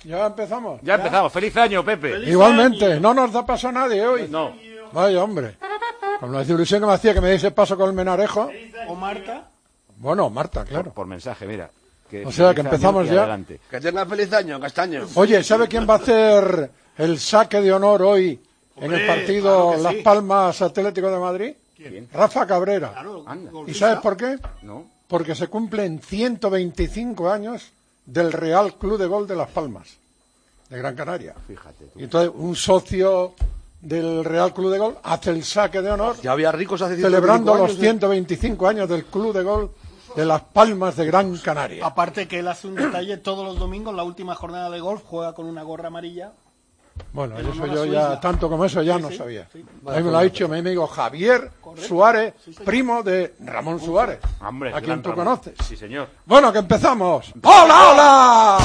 Ya empezamos. Ya empezamos. Feliz año, Pepe. ¡Feliz Igualmente, año! No nos da paso a nadie hoy. No. Vaya, hombre. Con la ilusión que me hacía que me diese paso con el Menarejo. ¿O Marta? Bueno, Marta, claro. Por mensaje, mira. O sea, que empezamos ya. Adelante. Que tenga feliz año, Castaño. Oye, ¿sabe quién va a hacer el saque de honor hoy en el partido Las Palmas Atlético de Madrid? ¿Quién? Rafa Cabrera. Claro, ¿Y sabes por qué? No. Porque se cumplen 125 años del Real Club de Golf de Las Palmas, de Gran Canaria. Fíjate tú. Y entonces un socio del Real Club de Golf hace el saque de honor. Ya había ricos hace 125 celebrando años, los 125 años del Club de Golf de Las Palmas de Gran Canaria. Aparte que él hace un detalle todos los domingos, la última jornada de golf, juega con una gorra amarilla. Bueno, En eso honor a yo su ya, isla. tanto como eso ya Sí, no sí, sabía. sí. A mí me lo ha dicho mi amigo Javier Suárez, primo de Ramón Suárez, Hombre, a quien gran tú Ramón. conoces. Sí, señor. Bueno, que empezamos. ¡Hola, hola!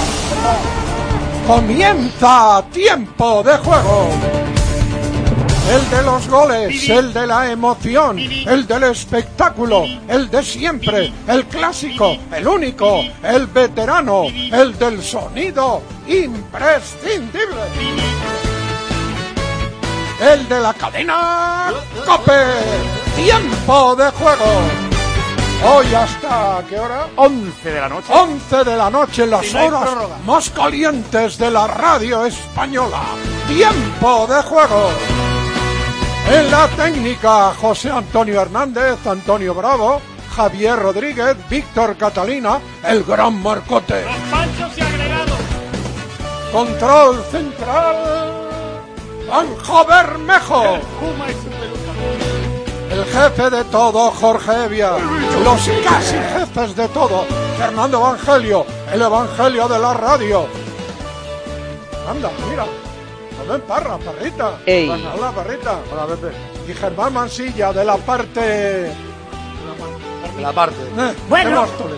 Comienza Tiempo de Juego. El de los goles, el de la emoción, el del espectáculo, el de siempre, el clásico, el único, el veterano, el del sonido imprescindible. El de la cadena COPE. Tiempo de Juego. Hoy hasta, ¿qué hora? 11 de la noche. 11 de la noche, las Si no hay horas prórroga. más calientes de la radio española. Tiempo de Juego. En la técnica, José Antonio Hernández, Antonio Bravo, Javier Rodríguez, Víctor Catalina, el gran Marcote. Los panchos y agregados. Control central, Anjo Bermejo. Puma y su peluca. El jefe de todo, Jorge Evia. Los casi jefes de todo, Fernando Evangelio, el evangelio de la radio. Anda, mira. Ven, parra, parrita. Ey. Hola, parrita. Hola, Pepe. Y Germán Mansilla, de la parte... La parte. de Móstoles.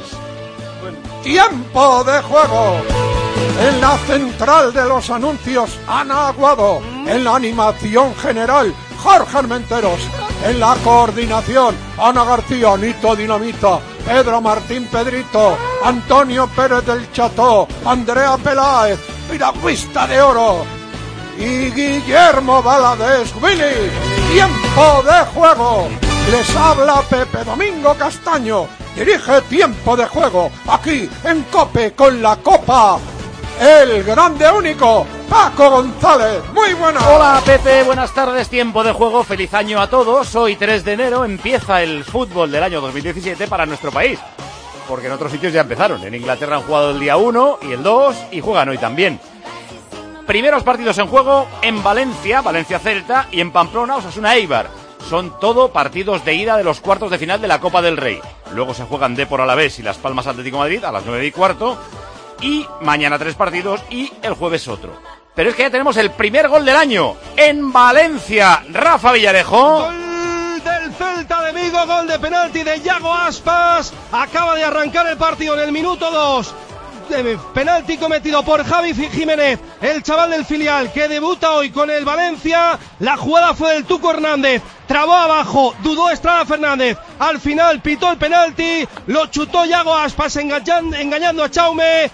Tiempo de Juego. En la central de los anuncios, Ana Aguado. En la animación general, Jorge Armenteros. En la coordinación, Ana García, Nito Dinamita, Pedro Martín Pedrito, Antonio Pérez del Cható, Andrea Peláez, Piragüista de Oro y Guillermo Valadez Willy. Tiempo de Juego. Les habla Pepe Domingo Castaño. Dirige Tiempo de Juego aquí en COPE con la Copa. El grande único, Paco González. Muy buenas. Hola, Pepe. Buenas tardes. Tiempo de Juego. Feliz año a todos. Hoy, 3 de enero, empieza el fútbol del año 2017 para nuestro país. Porque en otros sitios ya empezaron. En Inglaterra han jugado el día 1 y el 2 y juegan hoy también. Primeros partidos en juego en Valencia, Valencia-Celta, y en Pamplona, Osasuna-Eibar. Son todo partidos de ida de los cuartos de final de la Copa del Rey. Luego se juegan Depor-Alavés y Las Palmas Atlético de Madrid a las 9:15. Y mañana 3 partidos y el jueves otro. Pero es que ya tenemos el primer gol del año en Valencia. Rafa Villarejo. Gol del Celta de Vigo, gol de penalti de Yago Aspas. Acaba de arrancar el partido en el minuto 2. Penalti cometido por Javi Jiménez, el chaval del filial que debuta hoy con el Valencia. La jugada fue del Tuco Hernández, trabó abajo, dudó Estrada Fernández, al final pitó el penalti, lo chutó Yago Aspas engañando a Chaume.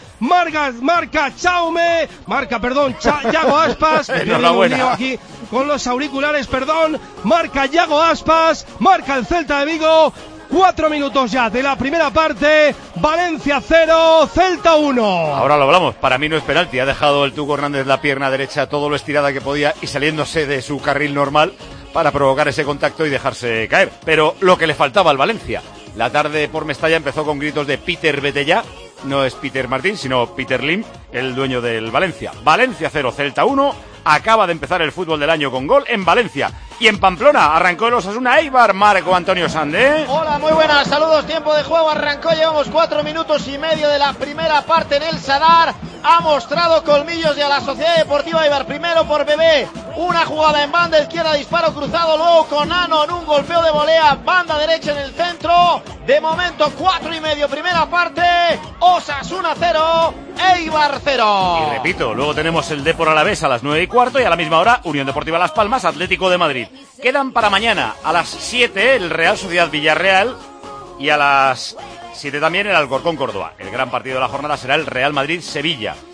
Yago Aspas. Enhorabuena. Aquí con los auriculares, marca Yago Aspas, marca el Celta de Vigo. 4 minutos ya de la primera parte. Valencia 0, Celta 1. Ahora lo hablamos. Para mí no es penalti. Ha dejado el Tuco Hernández la pierna derecha todo lo estirada que podía y saliéndose de su carril normal para provocar ese contacto y dejarse caer. Pero lo que le faltaba al Valencia. La tarde por Mestalla empezó con gritos de Peter, vete ya. No es Peter Martín, sino Peter Lim, el dueño del Valencia. Valencia 0, Celta 1. Acaba de empezar el fútbol del año con gol en Valencia. Y en Pamplona arrancó el Osasuna-Eibar, Marco Antonio Sande. Hola, muy buenas, saludos, tiempo de juego, arrancó, llevamos 4 minutos y medio de la primera parte en el Sadar. Ha mostrado colmillos ya la Sociedad Deportiva Eibar, primero por Bebé, una jugada en banda izquierda, disparo cruzado, luego con Ano en un golpeo de volea, banda derecha en el centro. De momento 4 y medio, primera parte, Osasuna 0, Eibar 0. Y repito, luego tenemos el Depor-Alavés a las 9:15 y a la misma hora Unión Deportiva Las Palmas, Atlético de Madrid. Quedan para mañana a las 7 el Real Sociedad Villarreal y a las 7 también el Alcorcón Córdoba. El gran partido de la jornada será el Real Madrid-Sevilla.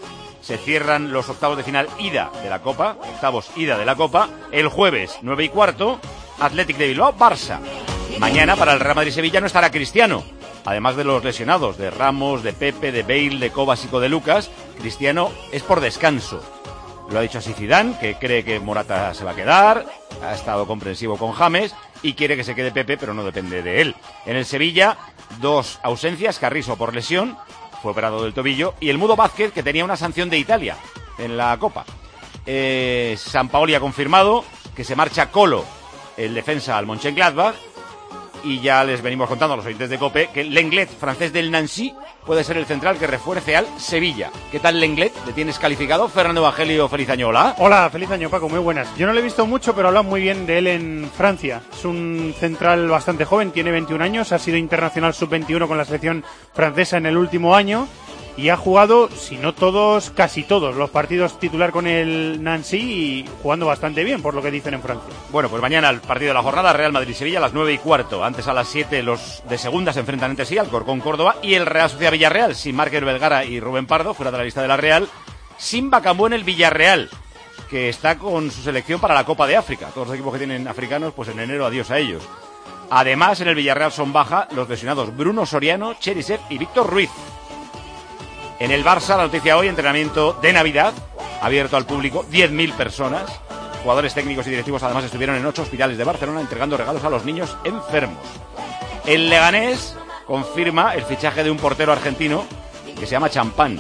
se cierran los octavos de final ida de la Copa, el jueves 9:15, Athletic de Bilbao, Barça. Mañana para el Real Madrid-Sevilla no estará Cristiano, además de los lesionados, de Ramos, de Pepe, de Bale, de Kovacic, de Lucas. Cristiano es por descanso. Lo ha dicho así Zidane, que cree que Morata se va a quedar, ha estado comprensivo con James y quiere que se quede Pepe, pero no depende de él. En el Sevilla, 2 ausencias, Carrizo por lesión, fue operado del tobillo, y el Mudo Vázquez, que tenía una sanción de Italia en la Copa. Sampaoli ha confirmado que se marcha Colo, el defensa, al Mönchengladbach, y ya les venimos contando a los oyentes de COPE que Lenglet, francés del Nancy, puede ser el central que refuerce al Sevilla. ¿Qué tal Lenglet? ¿Le tienes calificado? Fernando Evangelio, feliz año, hola. Hola, feliz año, Paco, muy buenas. Yo no lo he visto mucho, pero hablan muy bien de él en Francia. Es un central bastante joven, tiene 21 años, ha sido internacional sub-21 con la selección francesa en el último año y ha jugado, si no todos, casi todos los partidos titular con el Nancy y jugando bastante bien, por lo que dicen en Francia. Bueno, pues mañana el partido de la jornada, Real Madrid-Sevilla a las 9:15. Antes a las 7 los de segunda se enfrentan entre sí, Alcorcón Córdoba y el Real Sociedad Villarreal, sin Márquez Vergara y Rubén Pardo, fuera de la lista de la Real, sin Bacambú en el Villarreal, que está con su selección para la Copa de África. Todos los equipos que tienen africanos, pues en enero adiós a ellos. Además, en el Villarreal son baja los lesionados Bruno Soriano, Cherisev y Víctor Ruiz. En el Barça, la noticia hoy, entrenamiento de Navidad, abierto al público, 10.000 personas. Jugadores técnicos y directivos además estuvieron en 8 hospitales de Barcelona entregando regalos a los niños enfermos. El Leganés confirma el fichaje de un portero argentino que se llama Champán.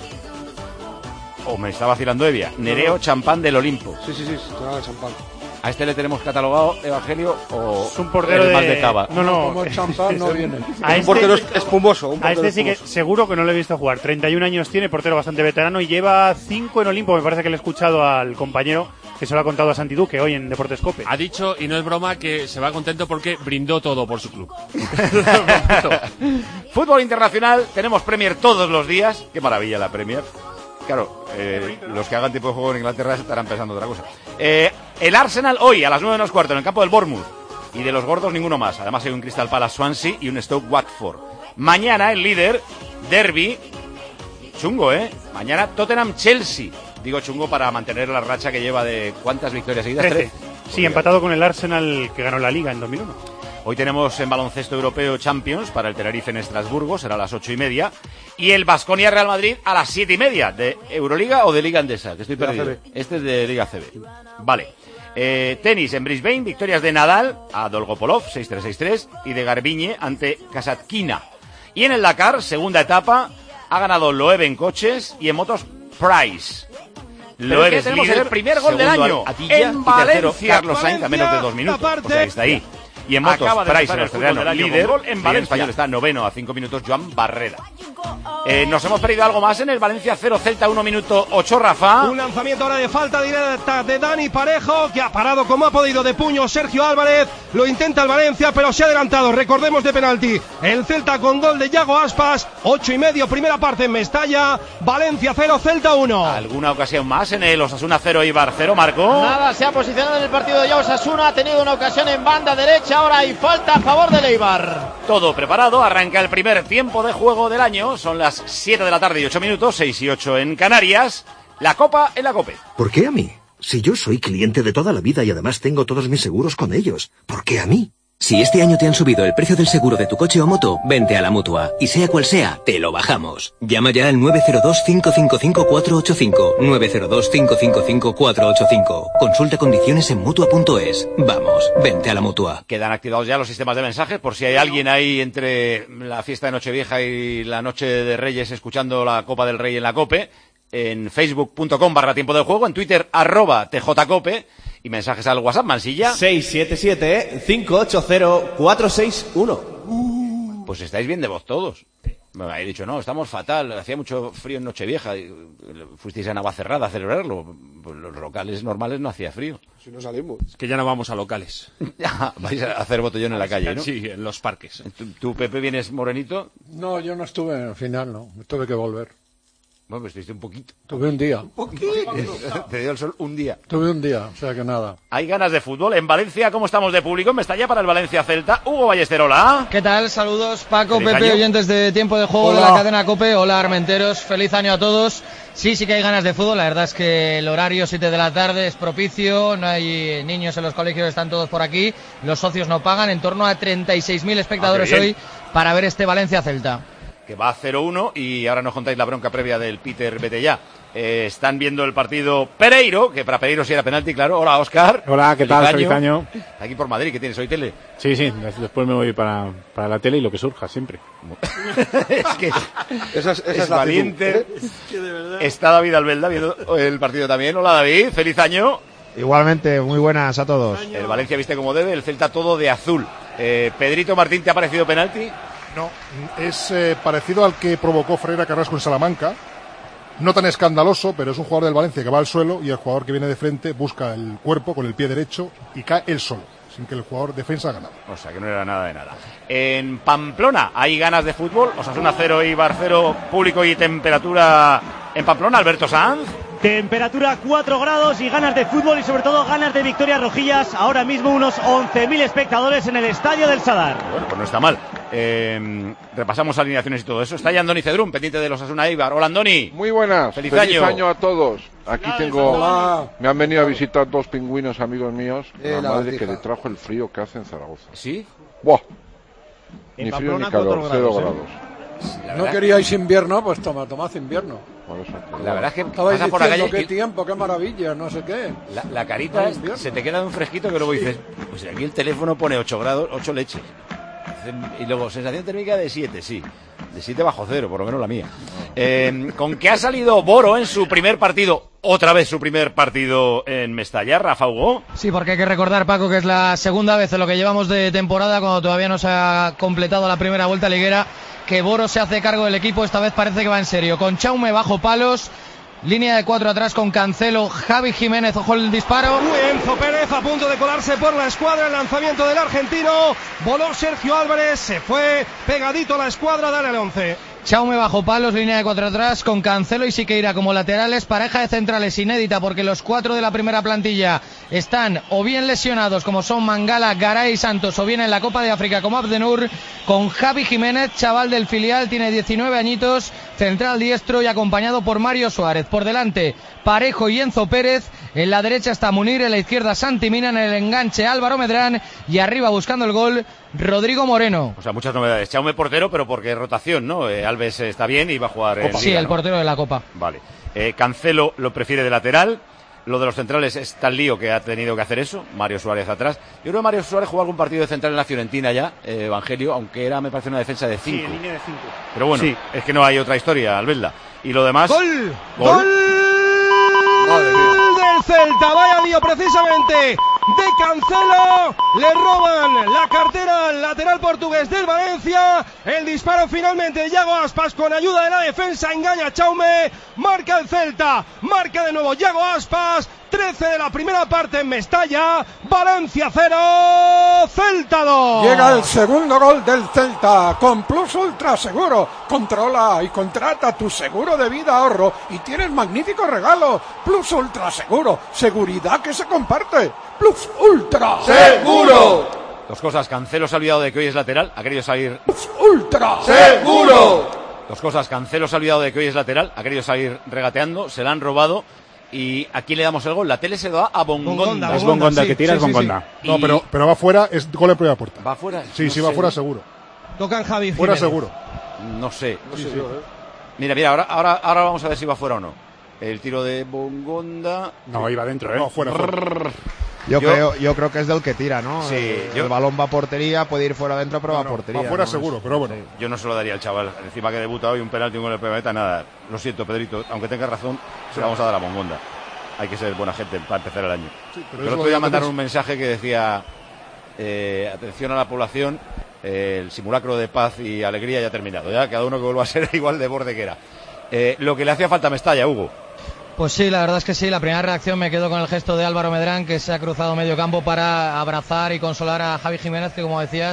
Me está vacilando Evia. Nereo Champán del Olimpo. Sí, te va el Champán. ¿A este le tenemos catalogado, Evangelio, o es un portero más de cava? No, como champán no viene. Un portero espumoso. A este sí que seguro que no lo he visto jugar. 31 años tiene, portero bastante veterano y lleva 5 en Olimpo. Me parece que le he escuchado al compañero que se lo ha contado a Santi Duque hoy en Deportes Cope. Ha dicho, y no es broma, que se va contento porque brindó todo por su club. Fútbol internacional, tenemos Premier todos los días. Qué maravilla la Premier. Claro, los que hagan tipo de juego en Inglaterra estarán pensando otra cosa. El Arsenal hoy a las 9:15 en el campo del Bournemouth. Y de los gordos ninguno más. Además hay un Crystal Palace Swansea y un Stoke Watford. Mañana el líder, derbi, chungo, Mañana Tottenham Chelsea. Digo chungo para mantener la racha que lleva de ¿cuántas victorias seguidas? 13. Sí, empatado con el Arsenal que ganó la Liga en 2001. Hoy tenemos en baloncesto europeo Champions para el Tenerife en Estrasburgo, será a las 8:30. Y el Baskonia Real Madrid a las 7:30. ¿De Euroliga o de Liga Endesa? Que estoy perdido. CB. Este es de Liga CB. Vale. Tenis en Brisbane, victorias de Nadal a Dolgopolov, 6-3, 6-3, y de Garbiñe ante Kasatkina. Y en el Dakar, segunda etapa, ha ganado Loeb en coches y en motos Price. Loeb es líder, el primer gol del año Atilla, en Valencia. Carlos Sainz a menos de 2 minutos. O sea, está ahí. Y en motos, Price, el australiano, líder. En el español está noveno a 5 minutos, Joan Barrera. Nos hemos perdido algo más en el Valencia 0, Celta 1 minuto 8, Rafa. Un lanzamiento ahora de falta directa de Dani Parejo, que ha parado como ha podido de puño Sergio Álvarez. Lo intenta el Valencia, pero se ha adelantado. Recordemos de penalti. El Celta con gol de Yago Aspas. 8:30, primera parte en Mestalla. Valencia 0, Celta 1. ¿Alguna ocasión más en el Osasuna 0, Eibar 0, Marco? Nada, se ha posicionado en el partido de ya Osasuna. Ha tenido una ocasión en banda derecha. Ahora hay falta a favor del Eibar. Todo preparado, arranca el primer tiempo de juego del año. Son las 7 de la tarde y 8 minutos, 6 y 8 en Canarias. La Copa en la COPE. ¿Por qué a mí? Si yo soy cliente de toda la vida y además tengo todos mis seguros con ellos. ¿Por qué a mí? Si este año te han subido el precio del seguro de tu coche o moto, vente a la Mutua. Y sea cual sea, te lo bajamos. Llama ya al 902-555-485. 902-555-485. Consulta condiciones en Mutua.es. Vamos, vente a la Mutua. Quedan activados ya los sistemas de mensajes por si hay alguien ahí entre la fiesta de Nochevieja y la Noche de Reyes escuchando la Copa del Rey en la COPE. En facebook.com/tiempo del juego, en Twitter @tjcope y mensajes al WhatsApp, Mansilla 677-580-461. Pues estáis bien de voz todos. Me habéis dicho, no, estamos fatal, hacía mucho frío en Nochevieja, fuisteis a Navacerrada a celebrarlo, pues los locales normales no hacía frío. Si no salimos. Es que ya no vamos a locales. Vais a hacer botellón en la calle, ¿no? Sí, en los parques. ¿Tú, Pepe, vienes morenito? No, yo no estuve en el final, no, tuve que volver. Bueno, pues estuviste un poquito. Tuve un día. Te dio el sol un día. Tuve un día, o sea que nada. Hay ganas de fútbol. En Valencia, ¿cómo estamos de público? En Mestalla para el Valencia Celta. Hugo Ballester, hola. ¿Qué tal? Saludos, Paco, Feliz Pepe, año. oyentes de Tiempo de Juego Hola. de la cadena COPE. Hola, Armenteros. Feliz año a todos. Sí que hay ganas de fútbol. La verdad es que el horario 7 de la tarde es propicio. No hay niños en los colegios, están todos por aquí. Los socios no pagan. En torno a 36.000 espectadores qué bien. hoy para ver este Valencia-Celta. Que va a 0-1 y ahora nos contáis la bronca previa del Peter Betellá. Están viendo el partido Pereiro, que para Pereiro sí era penalti, claro. Hola, Óscar. Hola, ¿qué tal? Feliz año. Aquí por Madrid, ¿qué tienes hoy, tele? Sí, después me voy para la tele y lo que surja, siempre. Es que Esa es la valiente. actitud, Está David Albelda viendo el partido también. Hola, David. Feliz año. Igualmente, muy buenas a todos. El Valencia viste como debe, el Celta todo de azul. Pedrito Martín, ¿te ha parecido penalti? No, es parecido al que provocó Ferreira Carrasco en Salamanca. No tan escandaloso, pero es un jugador del Valencia que va al suelo y el jugador que viene de frente busca el cuerpo con el pie derecho y cae él solo, sin que el jugador defensa ha ganado. O sea, que no era nada de nada. En Pamplona, ¿hay ganas de fútbol? Osasuna 0 y Bar 0, público y temperatura en Pamplona. Alberto Sanz. Temperatura 4 grados y ganas de fútbol y sobre todo ganas de victorias rojillas. Ahora mismo unos 11.000 espectadores en el estadio del Sadar. Bueno, pues no está mal. Repasamos alineaciones y todo eso. Está ya Andoni Cedrún, pendiente de los Osasuna Eibar. Hola, Andoni. Muy buenas. Feliz año a todos. Aquí me han venido a visitar dos pingüinos amigos míos. La madre que le trajo el frío que hace en Zaragoza. ¿Sí? ¡Buah! En Ni frío Pamplona, ni calor, 4 0 grados, grados. ¿No queríais invierno? Pues tomad invierno. Por eso. La verdad es que Estabais pasas por la diciendo calle qué tiempo, qué maravilla, no sé qué. la carita se te queda de un fresquito que luego dices, pues aquí el teléfono pone 8 grados, 8 leches. Y luego, sensación térmica de 7, sí. De 7 bajo cero, por lo menos la mía. ¿Con qué ha salido Boro en su primer partido? Otra vez su primer partido en Mestalla, Rafa Hugo. Sí, porque hay que recordar, Paco, que es la segunda vez en lo que llevamos de temporada, cuando todavía no se ha completado la primera vuelta liguera, que Boro se hace cargo del equipo. Esta vez parece que va en serio. Con Chaume bajo palos, línea de 4 atrás con Cancelo, Javi Jiménez, ojo el disparo. Enzo Pérez a punto de colarse por la escuadra, el lanzamiento del argentino, voló Sergio Álvarez, se fue pegadito a la escuadra, dale al 11. Chaume bajo palos, línea de 4 atrás con Cancelo y Siqueira como laterales, pareja de centrales inédita porque los 4 de la primera plantilla están o bien lesionados como son Mangala, Garay y Santos, o bien en la Copa de África como Abdenur, con Javi Jiménez, chaval del filial, tiene 19 añitos, central diestro y acompañado por Mario Suárez. Por delante Parejo y Enzo Pérez, en la derecha está Munir, en la izquierda Santi Mina, en el enganche Álvaro Medrán y arriba buscando el gol Rodrigo Moreno. O sea, muchas novedades. Chaume portero, pero porque rotación, ¿no? Alves está bien y va a jugar en Sí, Liga, el ¿no? portero de la Copa. Vale. Cancelo lo prefiere de lateral. Lo de los centrales es tal lío que ha tenido que hacer eso. Mario Suárez atrás. Yo creo que Mario Suárez jugó algún partido de central en la Fiorentina ya, Evangelio, aunque era, me parece, una defensa de 5. Sí, en línea de 5. Pero bueno, Sí. es que no hay otra historia, Albelda. Y lo demás... ¡Gol! ¡Gol! Del Celta, vaya lío precisamente de Cancelo, le roban la cartera al lateral portugués del Valencia, el disparo finalmente de Yago Aspas con ayuda de la defensa, engaña a Chaume, marca el Celta, marca de nuevo Yago Aspas, 13 de la primera parte en Mestalla, Valencia 0, Celta 2. Llega el segundo gol del Celta con Plus Ultra Seguro. Controla y contrata tu seguro de vida ahorro y tienes magníficos regalos. Plus Ultra Seguro, seguridad que se comparte. Plus Ultra ¡Seguro! Dos cosas, Cancelo se ha olvidado de que hoy es lateral, ha querido salir... Plus Ultra ¡Seguro! Dos cosas, Cancelo se ha olvidado de que hoy es lateral, ha querido salir regateando, se la han robado. ¿Y a quién le damos el gol? La tele se da a Bongonda. Es Bongonda, sí, que tira, sí, es sí, Bongonda. sí. No, pero va fuera, es gol en primera puerta. ¿Va fuera? Sí, No sí, sé. va fuera seguro. Tocan Javi Fuera Jiménez. seguro. No sé. Sí, sí. Mira, ahora vamos a ver si va fuera o no. El tiro de Bongonda... No, iba dentro, ¿eh? No, fuera. Yo creo que es del que tira, ¿no? Sí, el balón va a portería, puede ir fuera adentro, pero va a portería. Va fuera ¿no? seguro, pero bueno. Yo no se lo daría al chaval. Encima que debuta hoy un penalti, un gol de primera, nada. Lo siento, Pedrito. Aunque tengas razón, se lo vamos a dar a Bongonda. Hay que ser buena gente para empezar el año. Sí, pero el otro día mandaron un mensaje que decía atención a la población, el simulacro de paz y alegría ya ha terminado. Ya cada uno que vuelva a ser igual de borde que era. Lo que le hacía falta a Mestalla, Hugo. Pues sí, la verdad es que sí. La primera reacción me quedo con el gesto de Álvaro Medrán, que se ha cruzado medio campo para abrazar y consolar a Javi Jiménez, que como decías,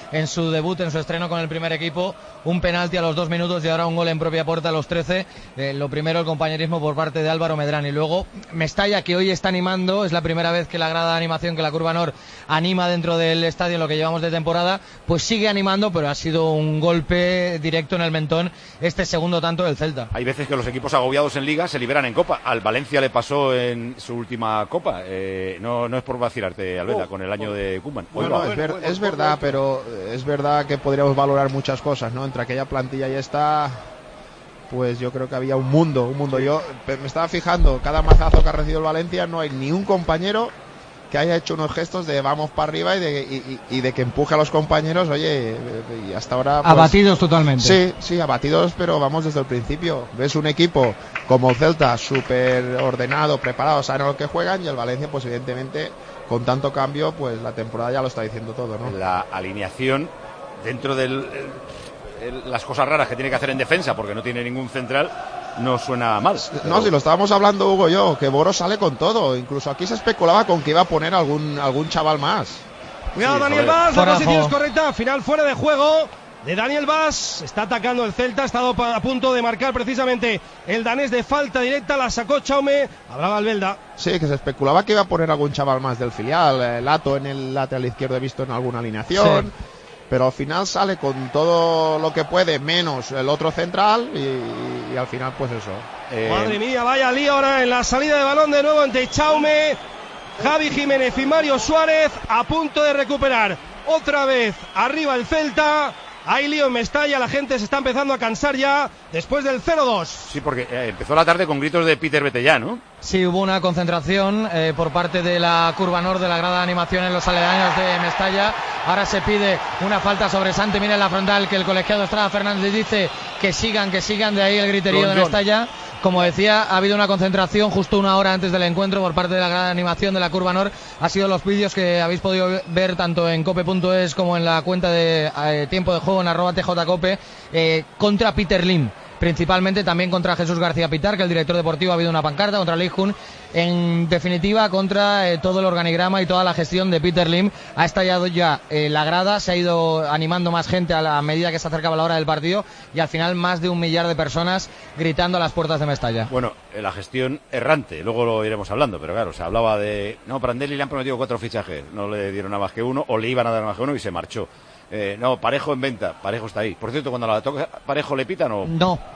en su debut, en su estreno con el primer equipo, un penalti a los 2 minutos y ahora un gol en propia puerta a los 13. Lo primero, el compañerismo por parte de Álvaro Medrán, y luego Mestalla, que hoy está animando, es la primera vez que la grada de animación, que la Curva Nor anima dentro del estadio en lo que llevamos de temporada, pues sigue animando, pero ha sido un golpe directo en el mentón este segundo tanto del Celta. Hay veces que los equipos agobiados en Liga se liberan en Copa. Al Valencia le pasó en su última Copa. No es por vacilarte, Albeda, con el año de Koeman. Bueno, es verdad, pero es verdad que podríamos valorar muchas cosas, ¿no? Entre aquella plantilla y esta, pues yo creo que había un mundo. Yo me estaba fijando, cada mazazo que ha recibido el Valencia, no hay ni un compañero que haya hecho unos gestos de vamos para arriba y de que empuje a los compañeros, oye, y hasta ahora... Pues, abatidos totalmente. Sí, abatidos, pero vamos desde el principio. Ves un equipo como el Celta, súper ordenado, preparado, saben a lo que juegan, y el Valencia, pues evidentemente, con tanto cambio, pues la temporada ya lo está diciendo todo, ¿no? La alineación, dentro de las cosas raras que tiene que hacer en defensa, porque no tiene ningún central, no suena mal. No, si lo estábamos hablando Hugo y yo, que Boro sale con todo. Incluso aquí se especulaba con que iba a poner algún chaval más. Cuidado, Sí, Daniel joder. Vaz, la posición es correcta, final fuera de juego de Daniel Vaz. Está atacando el Celta, ha estado a punto de marcar precisamente el danés de falta directa, la sacó Chaume, hablaba Albelda. Sí, que se especulaba que iba a poner algún chaval más del filial. Lato en el lateral izquierdo he visto en alguna alineación. Sí. Pero al final sale con todo lo que puede, menos el otro central, y al final pues eso. Madre mía, vaya lío ahora en la salida de balón de nuevo entre Chaume, Javi Jiménez y Mario Suárez, a punto de recuperar otra vez arriba el Celta. Hay lío en Mestalla, la gente se está empezando a cansar ya después del 0-2. Sí, porque empezó la tarde con gritos de Peter Betellá, ¿no? Sí, hubo una concentración por parte de la Curva Nor, de la grada de animación en los aledaños de Mestalla. Ahora se pide una falta sobre Sante. Miren la frontal, que el colegiado Estrada Fernández dice que sigan, de ahí el griterío de Mestalla. Como decía, ha habido una concentración justo una hora antes del encuentro por parte de la grada de animación de la Curva Nor. Ha sido los vídeos que habéis podido ver tanto en cope.es como en la cuenta de tiempo de juego en @tjcope, contra Peter Lim. Principalmente también contra Jesús García Pitar, que el director deportivo, ha habido una pancarta contra Leijun. En definitiva, contra todo el organigrama y toda la gestión de Peter Lim. Ha estallado ya la grada, se ha ido animando más gente a la medida que se acercaba la hora del partido, y al final más de 1 millar de personas gritando a las puertas de Mestalla. Bueno, la gestión errante, luego lo iremos hablando, pero claro, se hablaba de... No, Prandelli le han prometido 4 fichajes, no le dieron nada más que 1, o le iban a dar nada más que 1 y se marchó. No, Parejo en venta, Parejo está ahí. Por cierto, cuando la toca Parejo, ¿le pitan o...?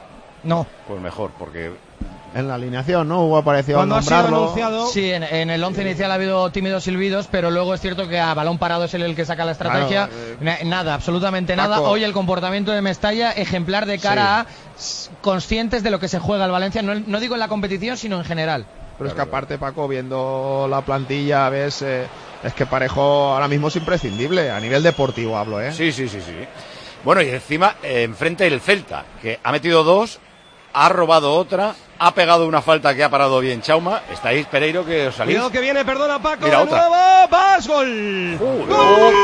No. Pues mejor, porque... En la alineación, ¿no? Hubo aparecido al nombrarlo. Sí, en el 11 inicial ha habido tímidos silbidos, pero luego es cierto que a balón parado es él el que saca la estrategia. Claro, nada, absolutamente nada. Hoy el comportamiento de Mestalla, ejemplar de cara a conscientes de lo que se juega el Valencia, no digo en la competición, sino en general. Pero es que aparte, Paco, viendo la plantilla, ves... es que Parejo ahora mismo es imprescindible, a nivel deportivo hablo, ¿eh? Sí. Bueno, y encima, enfrente el Celta, que ha metido 2, ha robado otra, ha pegado una falta que ha parado bien Chauma. Estáis, Pereiro, que os salís. Cuidado que viene, perdona Paco, mira, de otra. nuevo, ¡vas! ¡Gol! ¡Gol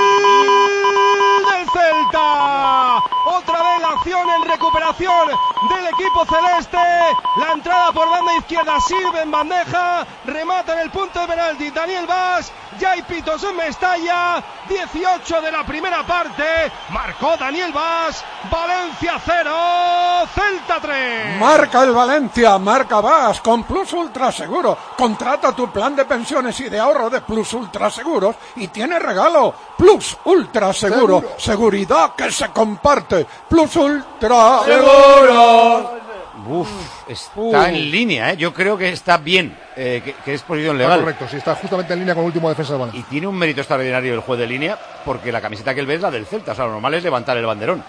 del Celta! Otra vez la acción en recuperación del equipo celeste. La entrada por banda izquierda sirve en bandeja. Remata en el punto de penalti Daniel Vaz. Ya hay pitos en Mestalla. 18 de la primera parte. Marcó Daniel Vaz. Valencia 0, Celta 3. Marca el Valencia, marca Vaz con Plus Ultra Seguro. Contrata tu plan de pensiones y de ahorro de Plus Ultra Seguros y tiene regalo. Plus Ultra Seguro. Seguridad que se comparte. Plus Ultra Seguro. Está en línea, ¿eh? Yo creo que está bien, que es posición legal. Está correcto, sí, está justamente en línea con el último defensa del Valencia. Y tiene un mérito extraordinario el juez de línea, porque la camiseta que él ve es la del Celta. O sea, lo normal es levantar el banderín.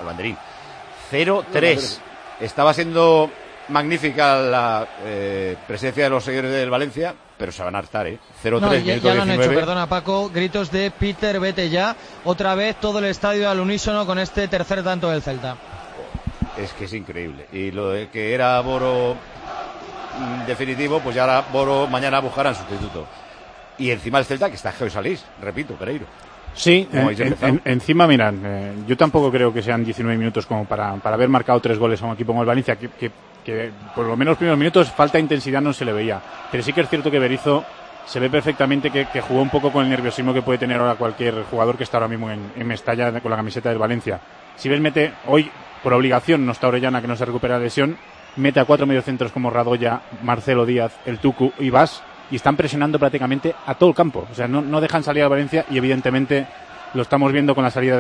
0-3. Estaba siendo magnífica la presencia de los seguidores del Valencia, pero se van a hartar, 0-3, no, ya lo han 19. hecho, perdona Paco, gritos de Peter, vete ya. Otra vez todo el estadio al unísono con este tercer tanto del Celta. Es que es increíble. Y lo de que era Boro definitivo, pues ya ahora Boro mañana buscarán sustituto. Y encima el Celta, que está Geo Salís, repito, Pereiro. Sí, encima, mirad, yo tampoco creo que sean 19 minutos como para haber marcado 3 goles a un equipo como el Valencia, que por lo menos los primeros minutos falta intensidad no se le veía. Pero sí que es cierto que Berizzo se ve perfectamente que jugó un poco con el nerviosismo que puede tener ahora cualquier jugador que está ahora mismo en Mestalla con la camiseta del Valencia. Si ves, mete hoy, por obligación, no está Orellana, que no se recupera la lesión, mete a 4 mediocentros como Radoya, Marcelo Díaz, el Tucu y Bas, y están presionando prácticamente a todo el campo. O sea, no dejan salir a Valencia, y evidentemente lo estamos viendo con la salida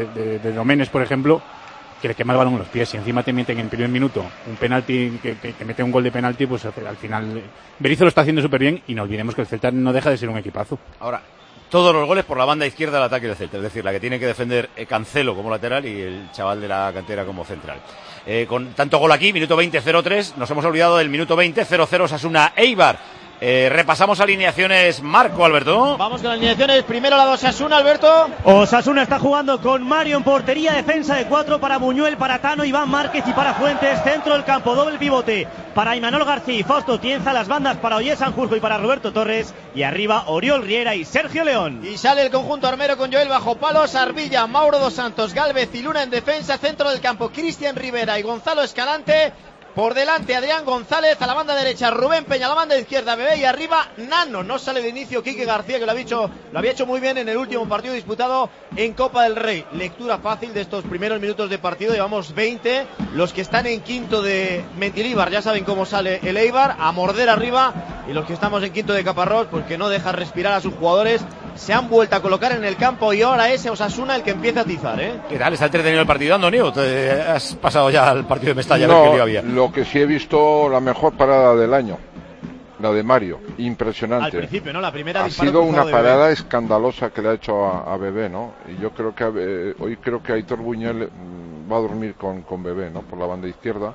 de Doménez, por ejemplo, que le quema el balón en los pies, y encima te meten en el primer minuto un penalti, que mete un gol de penalti, pues al final Berizzo lo está haciendo súper bien, y no olvidemos que el Celta no deja de ser un equipazo. Ahora, todos los goles por la banda izquierda del ataque del Celta, es decir, la que tiene que defender Cancelo como lateral y el chaval de la cantera como central. Con tanto gol aquí, minuto 20, 0-3, nos hemos olvidado del minuto 20, 0-0 Osasuna Eibar. Repasamos alineaciones, Marco, Alberto. Vamos con las alineaciones, primero la de Osasuna, Alberto. Osasuna está jugando con Mario en portería, defensa de 4 para Buñuel, para Tano, Iván Márquez y para Fuentes, centro del campo, doble pivote para Imanol García y Fausto Tienza, las bandas para Oyer Sanjurjo y para Roberto Torres, y arriba Oriol Riera y Sergio León. Y sale el conjunto armero con Joel bajo palos, Arbilla, Mauro dos Santos, Gálvez y Luna en defensa, centro del campo, Cristian Rivera y Gonzalo Escalante. Por delante Adrián González, a la banda derecha Rubén Peña, a la banda izquierda Bebé y arriba Nano. No sale de inicio Quique García, que lo había hecho muy bien en el último partido disputado en Copa del Rey. Lectura fácil de estos primeros minutos de partido, llevamos 20. Los que están en quinto de Mendilibar ya saben cómo sale el Eibar, a morder arriba, y los que estamos en quinto de Caparrós, porque no deja respirar a sus jugadores, se han vuelto a colocar en el campo, y ahora es Osasuna el que empieza a atizar, ¿eh? ¿Qué tal? ¿Está entretenido el partido, Antonio? ¿Te has pasado ya al partido de Mestalla? No, a ver qué lío había. Lo que sí he visto, la mejor parada del año, la de Mario, impresionante. Al principio, ¿no? La primera ha sido una parada escandalosa que le ha hecho a Bebé, ¿no? Y yo creo que hoy creo que Aitor Buñuel va a dormir con Bebé, ¿no? Por la banda izquierda,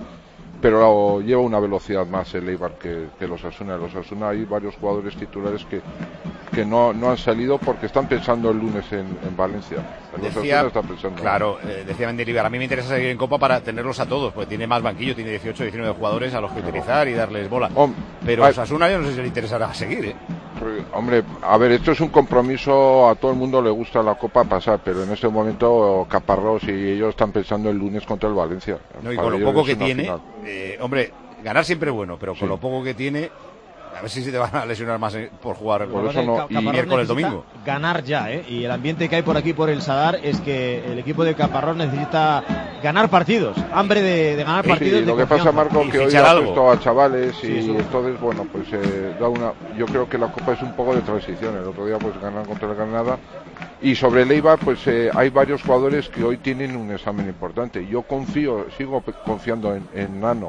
pero lleva una velocidad más el Eibar que los Osasuna. Los Osasuna hay varios jugadores titulares que no han salido porque están pensando el lunes en Valencia. Decía Mendilibar, a mí me interesa seguir en Copa para tenerlos a todos, porque tiene más banquillo, tiene 18, 19 jugadores a los que utilizar y darles bola. Pero Osasuna yo no sé si le interesará seguir, ¿eh? Hombre, a ver, esto es un compromiso, a todo el mundo le gusta la Copa pasar, pero en este momento Caparrós y ellos están pensando el lunes contra el Valencia. No, y con lo poco que tiene, hombre, ganar siempre es bueno, pero con lo poco que tiene, a ver si se te van a lesionar más por jugar por eso no, y miércoles domingo. Ganar ya, y el ambiente que hay por aquí por el Sadar es que el equipo de Caparrós necesita ganar partidos, hambre de ganar partidos. Sí, lo que pasa, Marco, que hoy ha puesto a chavales y entonces, bueno, pues yo creo que la Copa es un poco de transición. El otro día pues ganaron contra el Granada, y sobre el Eibar pues hay varios jugadores que hoy tienen un examen importante. Yo sigo confiando en Nano,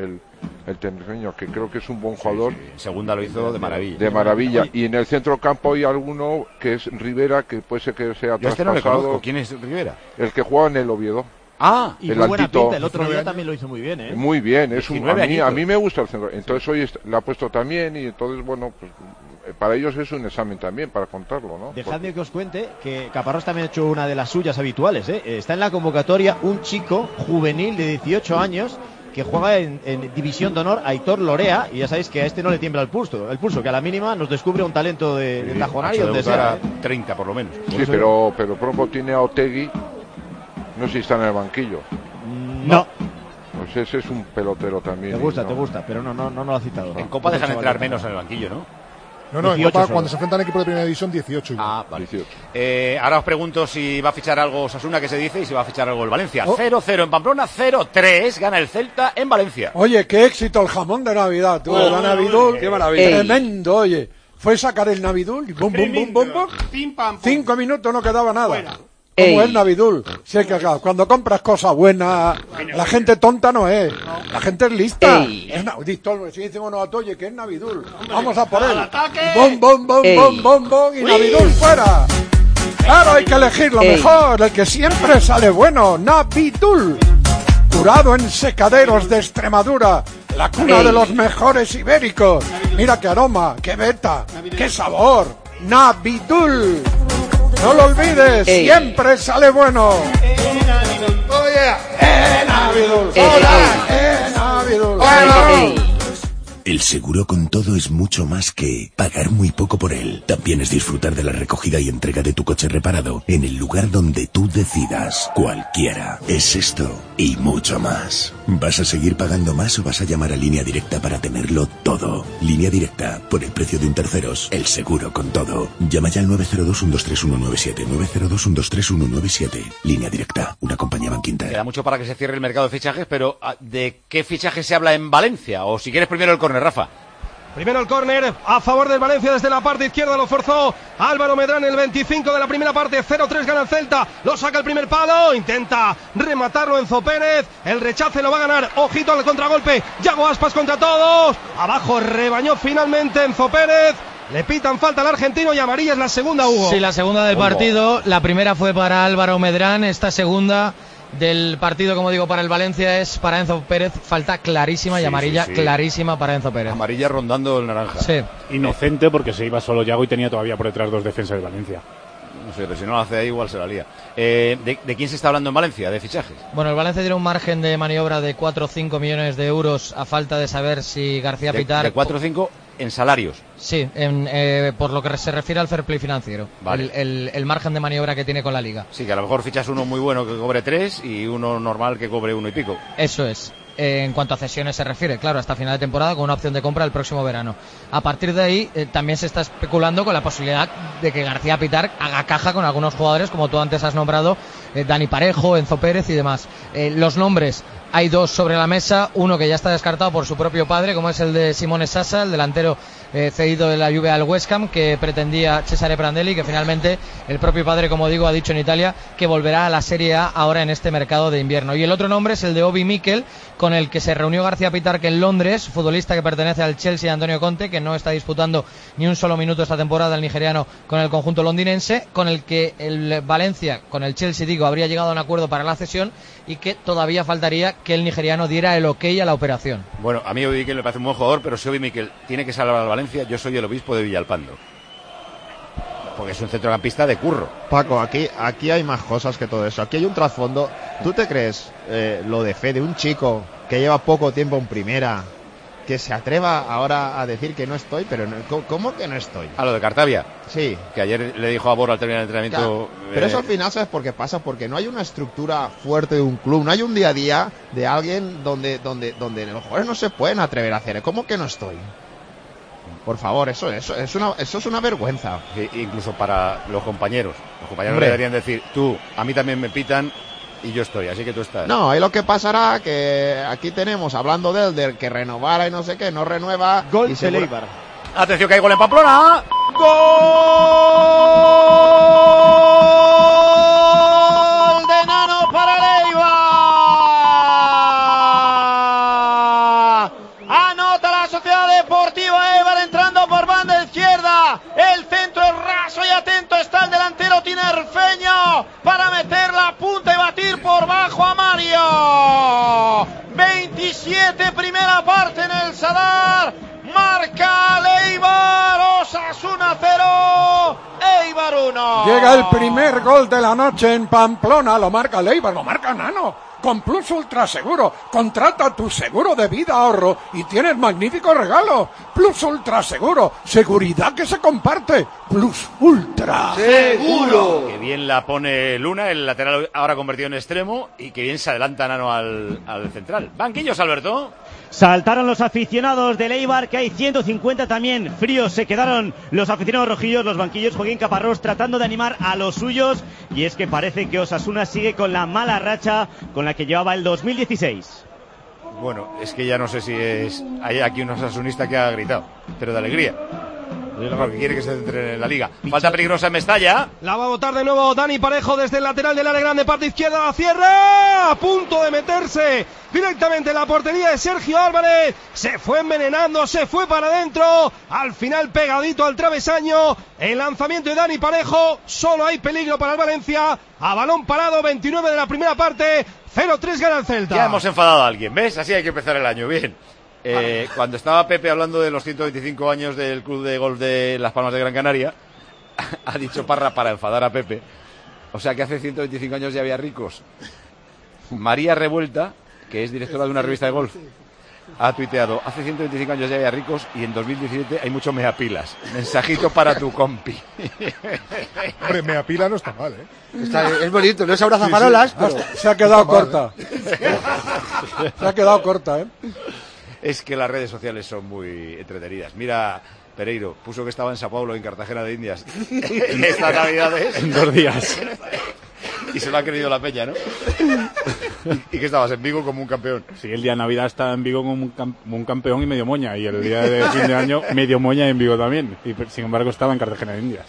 el teneriño, que creo que es un buen jugador. En segunda lo hizo de maravilla. De maravilla. Y en el centro campo hay alguno que es Rivera, que puede ser que sea traspasado. No me conozco. ¿Quién es Rivera? El que juega en el Oviedo. Y muy buena pinta, el otro día también lo hizo muy bien, ¿eh? Muy bien, a mí me gusta el centro. Entonces hoy le ha puesto también, y entonces, bueno, pues para ellos es un examen también, para contarlo, ¿no? Dejadme que os cuente que Caparrós también ha hecho una de las suyas habituales, ¿eh? Está en la convocatoria un chico juvenil de 18 años que juega en División de Honor, Aitor Lorea, y ya sabéis que a este no le tiembla el pulso, que a la mínima nos descubre un talento de Tajonar y donde sea. 30 por lo menos. Sí, pero pronto tiene a Otegui, no sé si está en el banquillo. No. Pues ese es un pelotero también. Te gusta, pero no lo ha citado. En Copa dejan entrar menos en el banquillo, ¿no? No, en Copa, cuando se enfrentan a equipos de primera división, 18. Vale. 18. Ahora os pregunto si va a fichar algo Osasuna, que se dice, y si va a fichar algo el Valencia. 0-0 en Pamplona, 0-3 gana el Celta en Valencia. Oye, qué éxito el jamón de Navidad, tú, la Navidul, qué maravilla. Tremendo, oye. Fue sacar el Navidul y bum, bum, bum, bum, bum. 5 minutos no quedaba nada. Fuera. Como el Navidul. Si es que cuando compras cosas buenas, la gente tonta no es. La gente es lista. Es Navidul. Si decimos oye, que es Navidul. Vamos a por él. Bom, bom, bom, bom, bom, bom. Y Navidul fuera. Claro, hay que elegir lo mejor. El que siempre sale bueno. Navidul. Curado en secaderos de Extremadura. La cuna de los mejores ibéricos. Mira qué aroma, qué beta, qué sabor. Navidul. No lo olvides, siempre sale bueno. Oye, Navidul. Hola, Navidul. El seguro con todo es mucho más que pagar muy poco por él. También es disfrutar de la recogida y entrega de tu coche reparado en el lugar donde tú decidas. Cualquiera. Es esto y mucho más. ¿Vas a seguir pagando más o vas a llamar a Línea Directa para tenerlo todo? Línea Directa, por el precio de un terceros, el seguro con todo. Llama ya al 902-123-197. 902-123-197. Línea Directa, una compañía Bankinter. Queda mucho para que se cierre el mercado de fichajes, pero ¿de qué fichaje se habla en Valencia? O si quieres primero el córner, Rafa. Primero el córner a favor del Valencia desde la parte izquierda, lo forzó Álvaro Medrán, el 25 de la primera parte, 0-3 gana el Celta, lo saca el primer palo, intenta rematarlo Enzo Pérez, el rechace lo va a ganar, ojito al contragolpe, Yago Aspas contra todos, abajo rebañó finalmente Enzo Pérez. Le pitan falta al argentino y amarilla es la segunda, Hugo. Sí, la segunda del partido, la primera fue para Álvaro Medrán, esta segunda del partido, como digo, para el Valencia es para Enzo Pérez, falta clarísima y amarilla clarísima para Enzo Pérez. Amarilla rondando el naranja. Sí. Inocente porque se iba solo Yago y tenía todavía por detrás 2 defensas de Valencia. No sé, pero si no lo hace ahí igual se la lía. ¿De quién se está hablando en Valencia? ¿De fichajes? Bueno, el Valencia tiene un margen de maniobra de 4 o 5 millones de euros a falta de saber si García Pitar... ¿De 4 o 5 en salarios? Sí, por lo que se refiere al fair play financiero. Vale. El margen de maniobra que tiene con la Liga. Sí, que a lo mejor fichas uno muy bueno que cobre 3 y uno normal que cobre 1 y pico. Eso es. En cuanto a cesiones se refiere, claro, hasta final de temporada con una opción de compra el próximo verano. A partir de ahí también se está especulando con la posibilidad de que García Pitar haga caja con algunos jugadores, como tú antes has nombrado, Dani Parejo, Enzo Pérez y demás. Los nombres, hay 2 sobre la mesa, uno que ya está descartado por su propio padre, como es el de Simone Sassa, el delantero cedido de la Juve al West Ham, que pretendía Cesare Prandelli, que finalmente el propio padre, como digo, ha dicho en Italia que volverá a la Serie A ahora en este mercado de invierno. Y el otro nombre es el de Obi Mikel, con el que se reunió García Pitar, que en Londres, futbolista que pertenece al Chelsea de Antonio Conte, que no está disputando ni un solo minuto esta temporada, el nigeriano, con el conjunto londinense, con el que el Valencia, con el Chelsea digo, habría llegado a un acuerdo para la cesión y que todavía faltaría que el nigeriano diera el ok a la operación. Bueno, a mí Obi Mikel me parece un buen jugador, pero si Obi Mikel tiene que salvar al Valencia, yo soy el obispo de Villalpando. Porque es un centrocampista de curro. Paco, aquí hay más cosas que todo eso. Aquí hay un trasfondo. ¿Tú te crees lo de Fede, un chico que lleva poco tiempo en primera, que se atreva ahora a decir que no estoy? Pero no, ¿cómo que no estoy? A lo de Cartavia. Sí. Que ayer le dijo a Borra al terminar el entrenamiento. Claro. Pero eso al final, ¿sabes por qué pasa? Porque no hay una estructura fuerte de un club, no hay un día a día de alguien donde los jugadores no se pueden atrever a hacer. ¿Cómo que no estoy? Por favor, eso es una vergüenza. Sí, incluso para los compañeros. Los compañeros Hombre, deberían decir, tú, a mí también me pitan y yo estoy, así que tú estás. No, ahí lo que pasará que aquí tenemos, hablando del que renovara y no sé qué, no renueva. Gol de Leibar. Atención que hay gol en Pamplona. ¡Gol de Nano para Leibar! Anota la Sociedad Deportiva Eibar entrando por banda izquierda. El centro es raso y atento está el delantero tinerfeño para meter la punta y batir por bajo a Mario. 27 primera parte en el Sadar. Marca Leibar, Osasuna 0, Eibar 1. Llega el primer gol de la noche en Pamplona, lo marca Leibar, lo marca Nano. Con Plus Ultra Seguro, contrata tu seguro de vida ahorro y tienes magnífico regalo. Plus Ultra Seguro, seguridad que se comparte. Plus Ultra Seguro. Que bien la pone Luna, el lateral ahora convertido en extremo, y que bien se adelanta Nano al central. Banquillos, Alberto. Saltaron los aficionados del Eibar, que hay 150 también. Fríos se quedaron los aficionados rojillos, los banquillos. Joaquín Caparrós tratando de animar a los suyos. Y es que parece que Osasuna sigue con la mala racha con la que llevaba el 2016. Bueno, es que ya no sé si es... Hay aquí un osasunista que ha gritado, pero de alegría. Porque quiere que se entre en la liga. Falta peligrosa en Mestalla. La va a botar de nuevo Dani Parejo desde el lateral del área grande, parte izquierda, la cierra, a punto de meterse directamente en la portería de Sergio Álvarez. Se fue envenenando, se fue para adentro, al final pegadito al travesaño. El lanzamiento de Dani Parejo, solo hay peligro para el Valencia. A balón parado, 29 de la primera parte, 0-3 gana el Celta. Ya hemos enfadado a alguien, ¿ves? Así hay que empezar el año, bien. Cuando estaba Pepe hablando de los 125 años del Club de Golf de Las Palmas de Gran Canaria, ha dicho Parra para enfadar a Pepe. O sea que hace 125 años ya había ricos. María Revuelta, que es directora de una revista de golf, ha tuiteado: hace 125 años ya había ricos y en 2017 hay mucho meapilas. Mensajito para tu compi. Hombre, meapila no está mal, ¿eh? Es bonito, no es abrazafarolas, pero... Se ha quedado corta. Se ha quedado corta, ¿eh? Es que las redes sociales son muy entretenidas. Mira, Pereiro puso que estaba en Sao Paulo, en Cartagena de Indias, en estas navidades. En 2 días. Y se lo ha creído la peña, ¿no? ¿Y que estabas en Vigo como un campeón? Sí, el día de Navidad estaba en Vigo como un campeón y medio moña. Y el día de fin de año, medio moña en Vigo también. Y sin embargo estaba en Cartagena de Indias.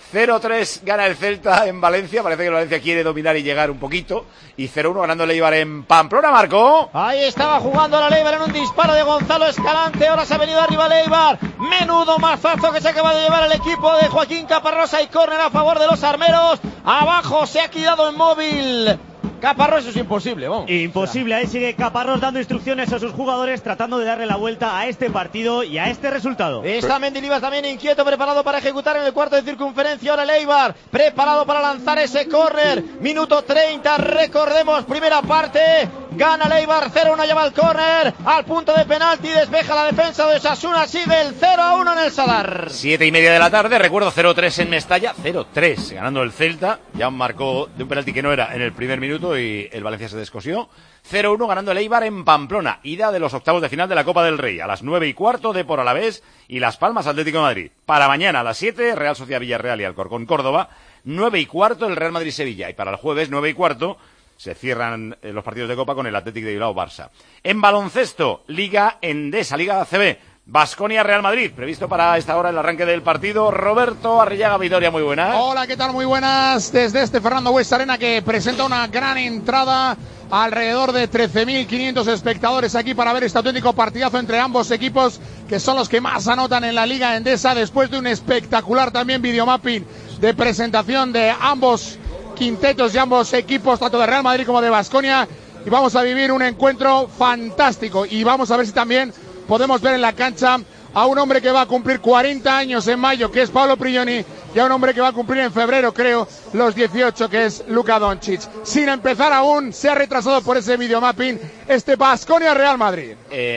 0-3 gana el Celta en Valencia. Parece que el Valencia quiere dominar y llegar un poquito. Y 0-1 ganando el Eibar en Pamplona, Marco. Ahí estaba jugando la Eibar en un disparo de Gonzalo Escalante. Ahora se ha venido arriba el Eibar. Menudo mazazo que se acaba de llevar el equipo de Joaquín Caparrós. Y córner a favor de los armeros. Abajo se ha quedado inmóvil Caparrós, eso es imposible, vamos. Imposible, ahí sigue Caparrós dando instrucciones a sus jugadores, tratando de darle la vuelta a este partido y a este resultado. Está Mendilibar también inquieto, preparado para ejecutar en el cuarto de circunferencia. Ahora el Eibar, preparado para lanzar ese córner. Minuto 30, recordemos, primera parte. Gana el Eibar, 0-1, llama el córner. Al punto de penalti, despeja la defensa de Osasuna. Sigue el 0-1 en el Sadar. 7:30 de la tarde, recuerdo 0-3 en Mestalla. 0-3, ganando el Celta. Ya marcó de un penalti que no era en el primer minuto y el Valencia se descosió. 0-1 ganando el Eibar en Pamplona. Ida de los octavos de final de la Copa del Rey. A las 9:15 Depor Alavés y Las Palmas Atlético de Madrid. Para mañana a las 7, Real Sociedad Villarreal y Alcorcón Córdoba. 9:15 el Real Madrid Sevilla. Y para el jueves 9:15 se cierran los partidos de Copa con el Athletic de Bilbao Barça. En baloncesto, Liga Endesa, Liga ACB. Baskonia Real Madrid, previsto para esta hora el arranque del partido. Roberto Arrillaga Vitoria, muy buenas. Hola, ¿qué tal? Muy buenas. Desde este Fernando Buesa Arena que presenta una gran entrada. Alrededor de 13.500 espectadores aquí para ver este auténtico partidazo entre ambos equipos, que son los que más anotan en la Liga Endesa, después de un espectacular también videomapping de presentación de ambos quintetos y ambos equipos, tanto de Real Madrid como de Baskonia. Y vamos a vivir un encuentro fantástico. Y vamos a ver si también podemos ver en la cancha a un hombre que va a cumplir 40 años en mayo, que es Paolo Prigioni, y a un hombre que va a cumplir en febrero, creo, los 18, que es Luka Doncic. Sin empezar aún, se ha retrasado por ese videomapping este Baskonia Real Madrid.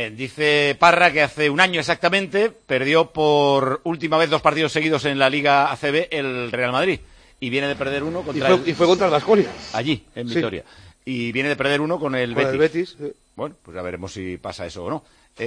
Dice Parra que hace un año exactamente perdió por última vez 2 partidos seguidos en la Liga ACB el Real Madrid. Y viene de perder uno contra y fue contra el Baskonia. Allí, en Vitoria. Sí. Y viene de perder uno con el Betis. El Betis, sí. Bueno, pues ya veremos si pasa eso o no.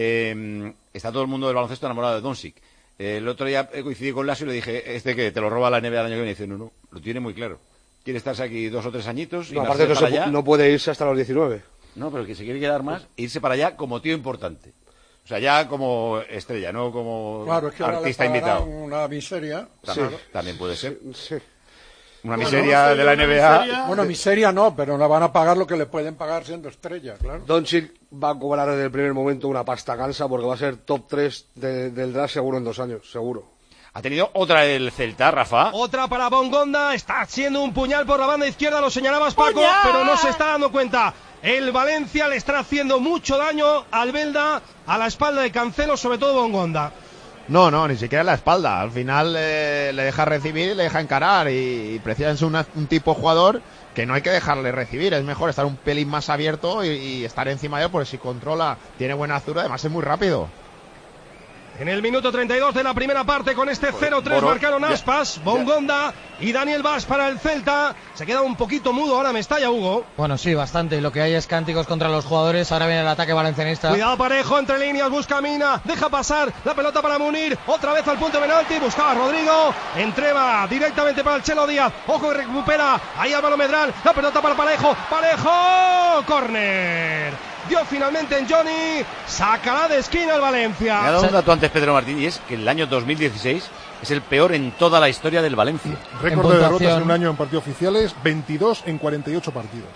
Está todo el mundo del baloncesto enamorado de Doncic. El otro día coincidí con Lasio y le dije, que te lo roba la NBA el año que viene. Y dice, no, lo tiene muy claro. Quiere estarse aquí 2 o 3 añitos. Y no, aparte no puede irse hasta los 19. No, pero que se quiere quedar más e irse para allá como tío importante. O sea, ya como estrella, no como artista invitado. Una miseria. También puede ser. Sí. Una miseria de la NBA. Bueno, miseria no, pero no van a pagar lo que le pueden pagar siendo estrella, claro. Doncic va a cobrar desde el primer momento una pasta cansa porque va a ser top 3 del draft seguro en 2 años, seguro. Ha tenido otra el Celta, Rafa. Otra para Bongonda, está haciendo un puñal por la banda izquierda, lo señalabas, Paco, pero no se está dando cuenta. El Valencia le está haciendo mucho daño al Belda, a la espalda de Cancelo, sobre todo Bongonda. No, ni siquiera en la espalda. Al final le deja recibir y le deja encarar. Y precisamente es un tipo de jugador que no hay que dejarle recibir. Es mejor estar un pelín más abierto y estar encima de él, porque si controla, tiene buena altura, además es muy rápido. En el minuto 32 de la primera parte, con este 0-3 marcaron Aspas, Bongonda y Daniel Vaz para el Celta. Se queda un poquito mudo ahora Mestalla, Hugo. Bueno, sí, bastante. Lo que hay es cánticos contra los jugadores. Ahora viene el ataque valencianista. Cuidado Parejo, entre líneas, busca Mina, deja pasar la pelota para Munir. Otra vez al punto de penalti, buscaba a Rodrigo. Entreba directamente para el Chelo Díaz. Ojo que recupera. Ahí Álvaro Medral. La pelota para Parejo. Parejo, córner. Dio finalmente en Johnny, sacará de esquina el Valencia. Me ha dado un dato antes Pedro Martín, y es que el año 2016 es el peor en toda la historia del Valencia. Récord de derrotas en un año en partidos oficiales, 22 en 48 partidos.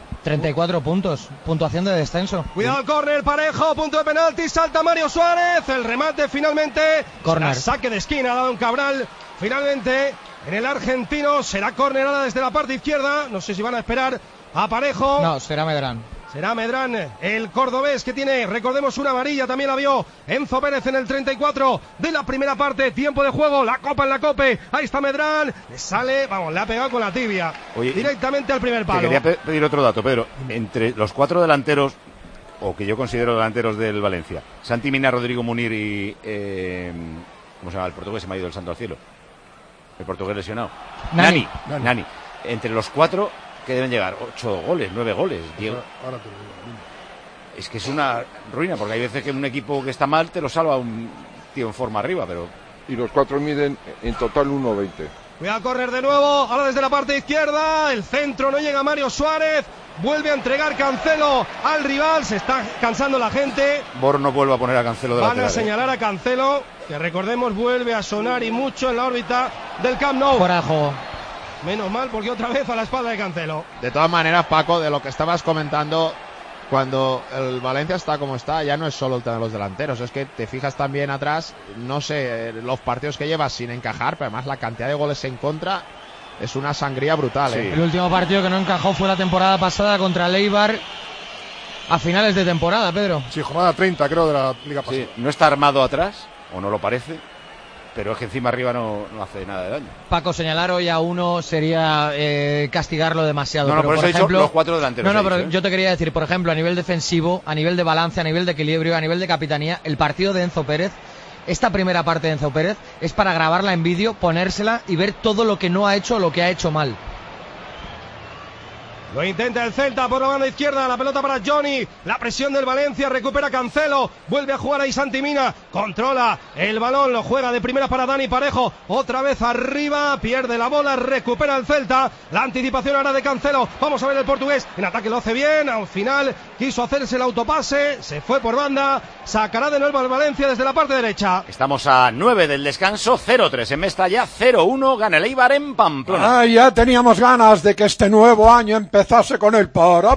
34 puntos, puntuación de descenso. Cuidado el córner, Parejo, punto de penalti, salta Mario Suárez, el remate finalmente, córner. Saque de esquina, ha dado un Cabral, finalmente en el argentino, será córner ahora desde la parte izquierda, no sé si van a esperar a Parejo. No, será Medrán. Será Medrán, el cordobés que tiene, recordemos, una amarilla, también la vio Enzo Pérez en el 34 de la primera parte, tiempo de juego, la copa en la cope, ahí está Medrán, le sale, le ha pegado con la tibia, directamente al primer palo. Te quería pedir otro dato, Pedro, entre los 4 delanteros o que yo considero delanteros del Valencia. Santi Mina, Rodrigo Munir y... ¿cómo se llama el portugués? Se me ha ido el santo al cielo. El portugués lesionado. Nani. Entre los 4 que deben llegar 8 goles, 9 goles. Diego. Es que es una ruina, porque hay veces que un equipo que está mal te lo salva un tío en forma arriba, pero... Y los 4 miden en total 1,20. Voy a correr de nuevo, ahora desde la parte izquierda, el centro no llega Mario Suárez, vuelve a entregar Cancelo al rival, se está cansando la gente. Borno vuelve a poner a Cancelo de Van lateral. a señalar a Cancelo, que recordemos vuelve a sonar y mucho en la órbita del Camp Nou. Fuera de juego. Menos mal, porque otra vez a la espalda de Cancelo. De todas maneras, Paco, de lo que estabas comentando, cuando el Valencia está como está, ya no es solo el tema de los delanteros, es que te fijas también atrás, no sé, los partidos que llevas sin encajar, pero además la cantidad de goles en contra es una sangría brutal. Sí. El último partido que no encajó fue la temporada pasada contra el Eibar, a finales de temporada, Pedro. Sí, jornada 30 creo de la Liga pasada. Sí, no está armado atrás, o no lo parece, pero es que encima arriba no hace nada de daño. Paco, señalar hoy a uno sería castigarlo demasiado. No, pero por eso he dicho los 4 delanteros. No, pero yo te quería decir, por ejemplo, a nivel defensivo, a nivel de balance, a nivel de equilibrio, a nivel de capitanía, el partido de Enzo Pérez, esta primera parte de Enzo Pérez, es para grabarla en vídeo, ponérsela y ver todo lo que no ha hecho o lo que ha hecho mal. Lo intenta el Celta por la banda izquierda, la pelota para Johnny, la presión del Valencia, recupera Cancelo, vuelve a jugar ahí Santi Mina, controla el balón, lo juega de primera para Dani Parejo, otra vez arriba, pierde la bola, recupera el Celta, la anticipación ahora de Cancelo, vamos a ver el portugués, en ataque lo hace bien, al final quiso hacerse el autopase, se fue por banda, sacará de nuevo al Valencia desde la parte derecha. Estamos a 9 del descanso, 0-3 en Mestalla, 0-1, gana el Eibar en Pamplona. Ya teníamos ganas de que este nuevo año empezase con el para.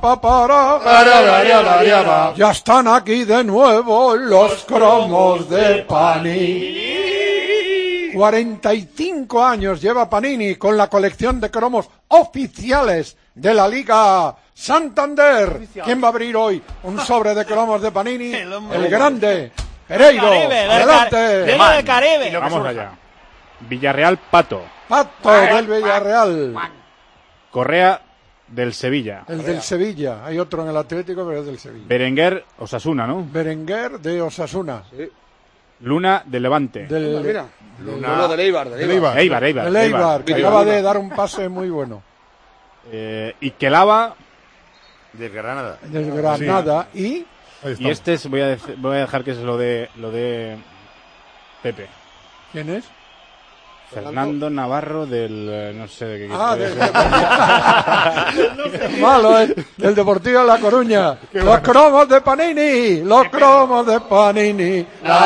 Ya están aquí de nuevo los cromos de Panini. 45 años lleva Panini con la colección de cromos oficiales de la Liga Santander. ¿Quién va a abrir hoy un sobre de cromos de Panini? El grande Pereiro. Adelante. del Caribe. Vamos allá. Villarreal, Pato del Villarreal. Correa, del Sevilla. El del Sevilla. Hay otro en el Atlético, pero es del Sevilla. Berenguer, Osasuna, ¿no? Berenguer de Osasuna. Sí. Luna, de Levante. Luna del Eibar. Eibar, que acaba de dar un pase muy bueno. Y Kelava, del Granada. Del Granada. Sí. Y este es, voy a dejar que es lo de Pepe. ¿Quién es? Fernando Navarro del... no sé de qué... Malo, del Deportivo de La Coruña. Los cromos de Panini. Los cromos de Panini.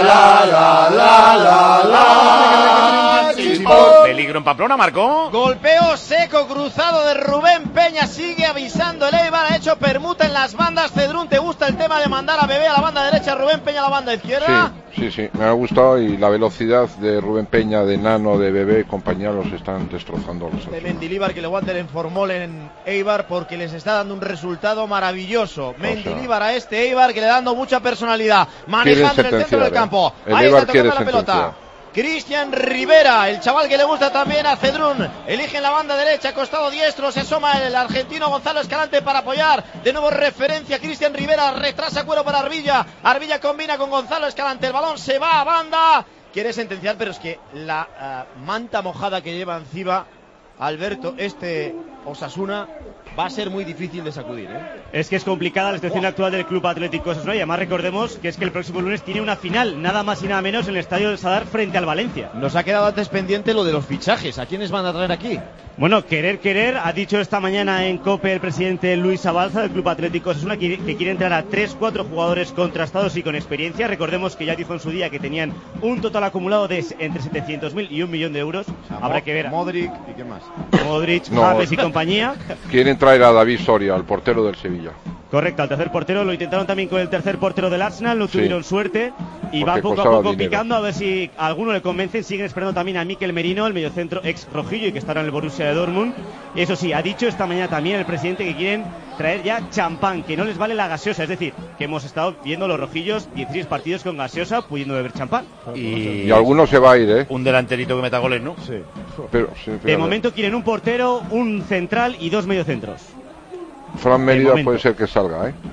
Peligro en Pamplona, marcó. Golpeo seco cruzado de Rubén Peña, sigue avisando el Eibar, ha hecho permuta en las bandas. Cedrún, ¿te gusta el tema de mandar a Bebé a la banda derecha, Rubén Peña a la banda izquierda? Sí, me ha gustado, y la velocidad de Rubén Peña, de Nano, de Bebé y compañía los están destrozando. De Mendilibar, que le aguanten en Formol en Eibar porque les está dando un resultado maravilloso. Mendilibar a este Eibar que le está dando mucha personalidad, manejando en el centro del campo. Ahí está tocando la pelota Cristian Rivera, el chaval que le gusta también a Cedrún, elige en la banda derecha, costado diestro, se asoma el argentino Gonzalo Escalante para apoyar, de nuevo referencia Cristian Rivera, retrasa Cuero para Arbilla combina con Gonzalo Escalante, el balón se va a banda, quiere sentenciar, pero es que la manta mojada que lleva encima Alberto, Osasuna, va a ser muy difícil de sacudir, Es que es complicada la situación actual del Club Atlético Osasuna, y además recordemos que es que el próximo lunes tiene una final, nada más y nada menos, en el Estadio del Sadar frente al Valencia. Nos ha quedado antes pendiente lo de los fichajes, ¿a quiénes van a traer aquí? Bueno, querer, ha dicho esta mañana en COPE el presidente Luis Abalza del Club Atlético Osasuna que quiere entrar a 3-4 jugadores contrastados y con experiencia. Recordemos que ya dijo en su día que tenían un total acumulado de entre 700.000 y 1 millón de euros. Habrá que ver. Modric y qué más. Modric, James y compañía. Quieren traer a David Soria, al portero del Sevilla. Correcto, al tercer portero, lo intentaron también con el tercer portero del Arsenal, no tuvieron suerte y va poco a poco picando a ver si a alguno le convencen. Siguen esperando también a Mikel Merino, el mediocentro ex rojillo y que estará en el Borussia de Dortmund. Y eso sí, ha dicho esta mañana también el presidente que quieren traer ya champán, que no les vale la gaseosa, es decir, que hemos estado viendo los rojillos 16 partidos con gaseosa pudiendo beber champán. Y alguno se va a ir, Un delanterito que meta goles, ¿no? Sí. De momento quieren un portero, un central y 2 mediocentros. Fran Mérida puede ser que salga,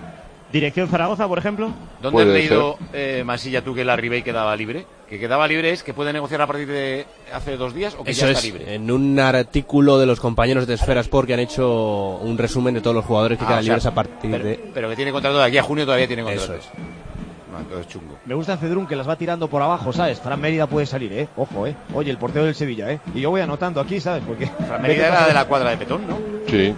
Dirección Zaragoza, por ejemplo. ¿Dónde has leído, Masilla, tú que la Ribey quedaba libre? ¿Que quedaba libre es que puede negociar a partir de hace 2 días o que Eso ya está es, libre? en un artículo de los compañeros de Esfera Sport que han hecho un resumen de todos los jugadores que quedan libres a partir de... Pero que tiene contrato de aquí a junio, todavía tiene contrato. Eso es. No, entonces chungo. Me gusta Cedrún, que las va tirando por abajo, ¿sabes? Fran Mérida puede salir, Ojo, Oye, el portero del Sevilla, Y yo voy anotando aquí, ¿sabes? Porque Fran Mérida era de la cuadra de Petón, ¿no? Sí.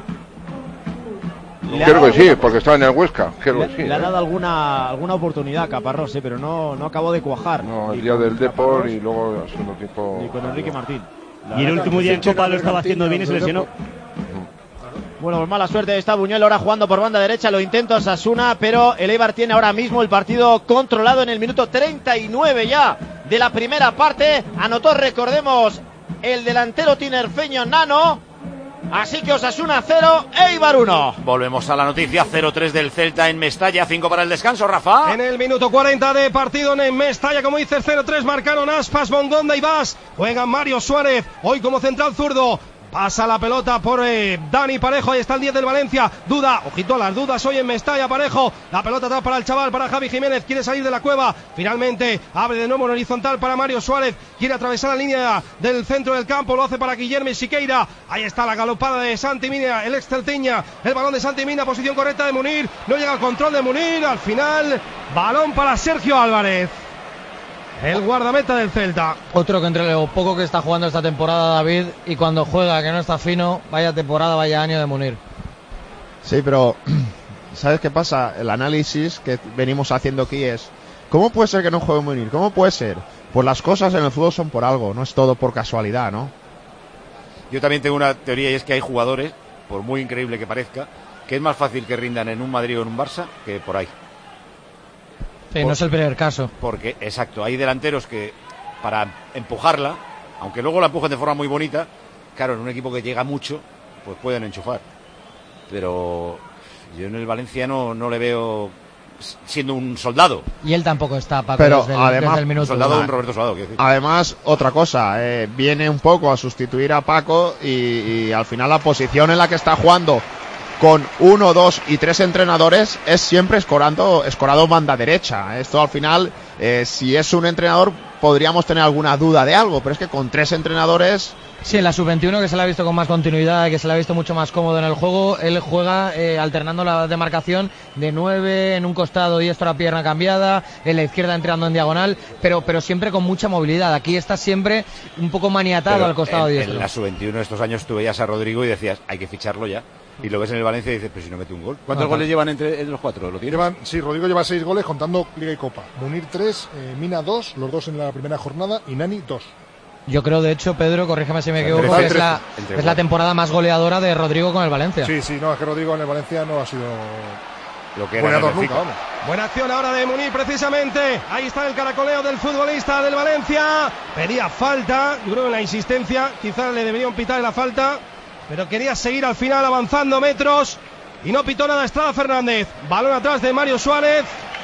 Creo que sí, porque estaba en el Huesca. Le ha dado alguna oportunidad a Caparrós, pero no acabó de cuajar. No, el día del Depor y luego al segundo tiempo. Y con Enrique Martín. Y el último día en Copa lo estaba haciendo bien y se lesionó. Bueno, pues mala suerte está Buñuel ahora jugando por banda derecha, lo intenta Osasuna, pero el Eibar tiene ahora mismo el partido controlado en el minuto 39 ya de la primera parte. Anotó, recordemos, el delantero tinerfeño Nano. Así que Osasuna 0, Eibar 1. Volvemos a la noticia, 0-3 del Celta en Mestalla, 5 para el descanso, Rafa. En el minuto 40 de partido en Mestalla, como dices, 0-3 marcaron Aspas, Bongonda y Bas. Juega Mario Suárez, hoy como central zurdo. Pasa la pelota por Dani Parejo, ahí está el 10 del Valencia, duda, ojito a las dudas hoy en Mestalla. Parejo, la pelota atrás para el chaval, para Javi Jiménez, quiere salir de la cueva, finalmente abre de nuevo en horizontal para Mario Suárez, quiere atravesar la línea del centro del campo, lo hace para Guillermo Siqueira, ahí está la galopada de Santi Mina, el ex celtiña, el balón de Santi Mina, posición correcta de Munir, no llega al control de Munir, al final, balón para Sergio Álvarez. El guardameta del Celta. Otro que entre lo poco que está jugando esta temporada, David, y cuando juega que no está fino, vaya temporada, vaya año de Munir. Sí, pero ¿sabes qué pasa? El análisis que venimos haciendo aquí es ¿cómo puede ser que no juegue Munir? ¿Cómo puede ser? Pues las cosas en el fútbol son por algo, no es todo por casualidad, ¿no? Yo también tengo una teoría y es que hay jugadores, por muy increíble que parezca, que es más fácil que rindan en un Madrid o en un Barça que por ahí. Sí, no es el primer caso. Porque, exacto, hay delanteros que para empujarla, aunque luego la empujen de forma muy bonita, claro, en un equipo que llega mucho, pues pueden enchufar. Pero yo en el Valencia no le veo siendo un soldado. Y él tampoco está, Paco, pero desde además, el minuto. Soldado, un Roberto Soldado, quiero decir. Además, otra cosa, viene un poco a sustituir a Paco y al final la posición en la que está jugando con 1, 2 y 3 entrenadores es siempre escorado banda derecha. Esto al final, si es un entrenador, podríamos tener alguna duda de algo, pero es que con 3 entrenadores... Sí, en la sub-21, que se le ha visto con más continuidad, que se le ha visto mucho más cómodo en el juego, él juega alternando la demarcación de 9 en un costado, diestro a pierna cambiada, en la izquierda entrando en diagonal, pero siempre con mucha movilidad. Aquí está siempre un poco maniatado pero al costado diestro. En la sub-21 estos años tú veías a Rodrigo y decías, hay que ficharlo ya. Y lo ves en el Valencia y dices, pero si no mete un gol. ¿Cuántos goles llevan entre los 4? ¿Lo tienes? Sí, Rodrigo lleva 6 goles contando Liga y Copa. Munir 3, Mina 2, los 2 en la primera jornada, y Nani 2. Yo creo, de hecho, Pedro, corrígeme si me equivoco, que es la temporada más goleadora de Rodrigo con el Valencia. Sí, no, es que Rodrigo en el Valencia no ha sido lo que era goleador nunca, vamos. Buena acción ahora de Munir, precisamente. Ahí está el caracoleo del futbolista del Valencia. Pedía falta, yo creo que en la insistencia quizás le deberían pitar la falta, pero quería seguir al final avanzando metros y no pitó nada Estrada Fernández. Balón atrás de Mario Suárez.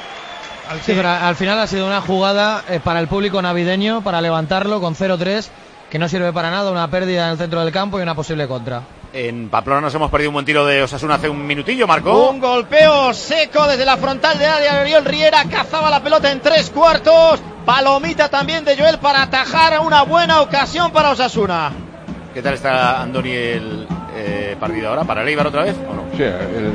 Sí, pero al final ha sido una jugada para el público navideño, para levantarlo con 0-3, que no sirve para nada, una pérdida en el centro del campo y una posible contra. En Pamplona nos hemos perdido un buen tiro de Osasuna hace un minutillo, Marco. Un golpeo seco desde la frontal de área. Oriol Riera cazaba la pelota en 3/4. Palomita también de Joel para atajar una buena ocasión para Osasuna. ¿Qué tal está Andoni el partido ahora? ¿Para el Eibar otra vez o no? Sí,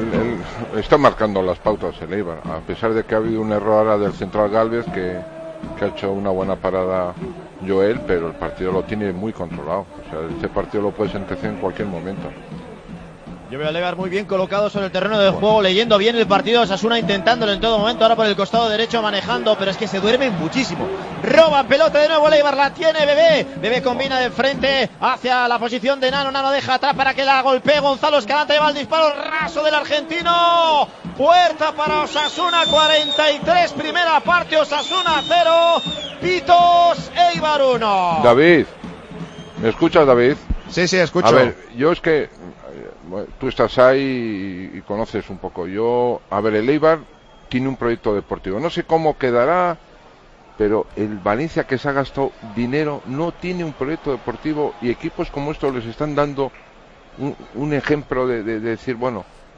está marcando las pautas el Eibar, a pesar de que ha habido un error ahora del central Gálvez que ha hecho una buena parada Joel, pero el partido lo tiene muy controlado. O sea, este partido lo puede sentenciar en cualquier momento. Yo veo a Eibar muy bien colocado sobre el terreno del juego, leyendo bien el partido. Osasuna intentándolo en todo momento, ahora por el costado derecho manejando, pero es que se duermen muchísimo. Roba pelota de nuevo Eibar, la tiene Bebé. Bebé combina de frente hacia la posición de Nano. Nano deja atrás para que la golpee Gonzalo Escalante. Va el disparo raso del argentino. Puerta para Osasuna, 43, primera parte, Osasuna 0, Pitos, Eibar 1. David, ¿me escuchas, David? Sí, escucho. A ver, yo es que tú estás ahí y conoces un poco. El Eibar tiene un proyecto deportivo. No sé cómo quedará, pero el Valencia, que se ha gastado dinero, no tiene un proyecto deportivo, y equipos como estos les están dando un ejemplo de decir, bueno,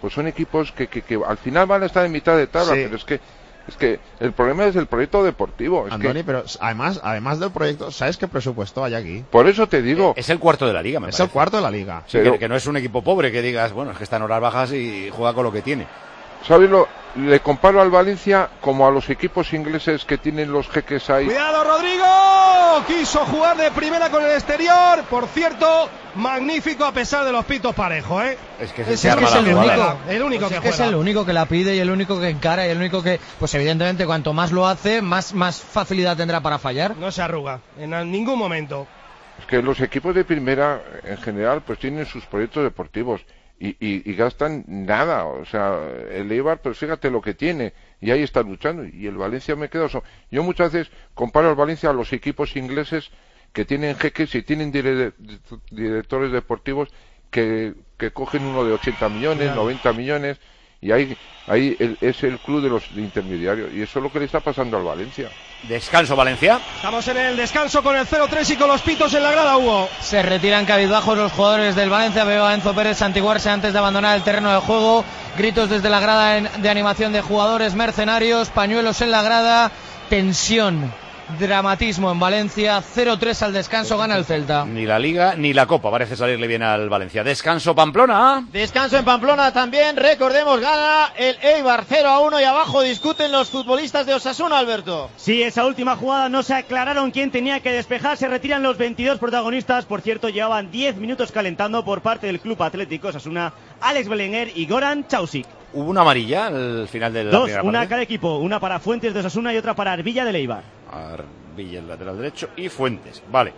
pues son equipos que al final van a estar en mitad de tabla, pero es que el problema es el proyecto deportivo. Andoni, pero además del proyecto, ¿sabes qué presupuesto hay aquí? Por eso te digo. Es el cuarto de la liga, me parece. Es el cuarto de la liga. Sí, que no es un equipo pobre que digas, bueno, es que está en horas bajas y juega con lo que tiene. ¿Sabes le comparo al Valencia como a los equipos ingleses que tienen los jeques ahí. ¡Cuidado, Rodrigo! Quiso jugar de primera con el exterior. Por cierto, magnífico a pesar de los pitos parejos, ¿eh? Es que es el único. El único que es el único que la pide y el único que encara y el único que, pues evidentemente, cuanto más lo hace, más facilidad tendrá para fallar. No se arruga en ningún momento. Es que los equipos de primera, en general, pues tienen sus proyectos deportivos. Y gastan nada, o sea, el Eibar, pues fíjate lo que tiene, y ahí está luchando, y el Valencia me quedo. Yo muchas veces comparo al Valencia a los equipos ingleses que tienen jeques y tienen directores deportivos que cogen uno de 80 millones, 90 millones, y ahí es el club de los intermediarios, y eso es lo que le está pasando al Valencia. Descanso, Valencia. Estamos en el descanso con el 0-3 y con los pitos en la grada, Hugo. Se retiran cabizbajos los jugadores del Valencia. Veo a Enzo Pérez santiguarse antes de abandonar el terreno de juego. Gritos desde la grada de animación de jugadores mercenarios. Pañuelos en la grada. Tensión. Dramatismo en Valencia. 0-3 al descanso, gana el Celta. Ni la Liga ni la Copa parece salirle bien al Valencia. Descanso, Pamplona. Descanso en Pamplona también, recordemos, gana el Eibar 0-1 y abajo discuten los futbolistas de Osasuna, Alberto. Sí, esa última jugada no se aclararon quién tenía que despejar, se retiran los 22 protagonistas, por cierto, llevaban 10 minutos calentando por parte del Club Atlético Osasuna, Alex Belenguer y Goran Čaušić. Hubo una amarilla al final de la Dos, primera una parte. a cada equipo, una para Fuentes de Osasuna y otra para Arbilla del Eibar. Arbilla el lateral derecho y Fuentes, vale.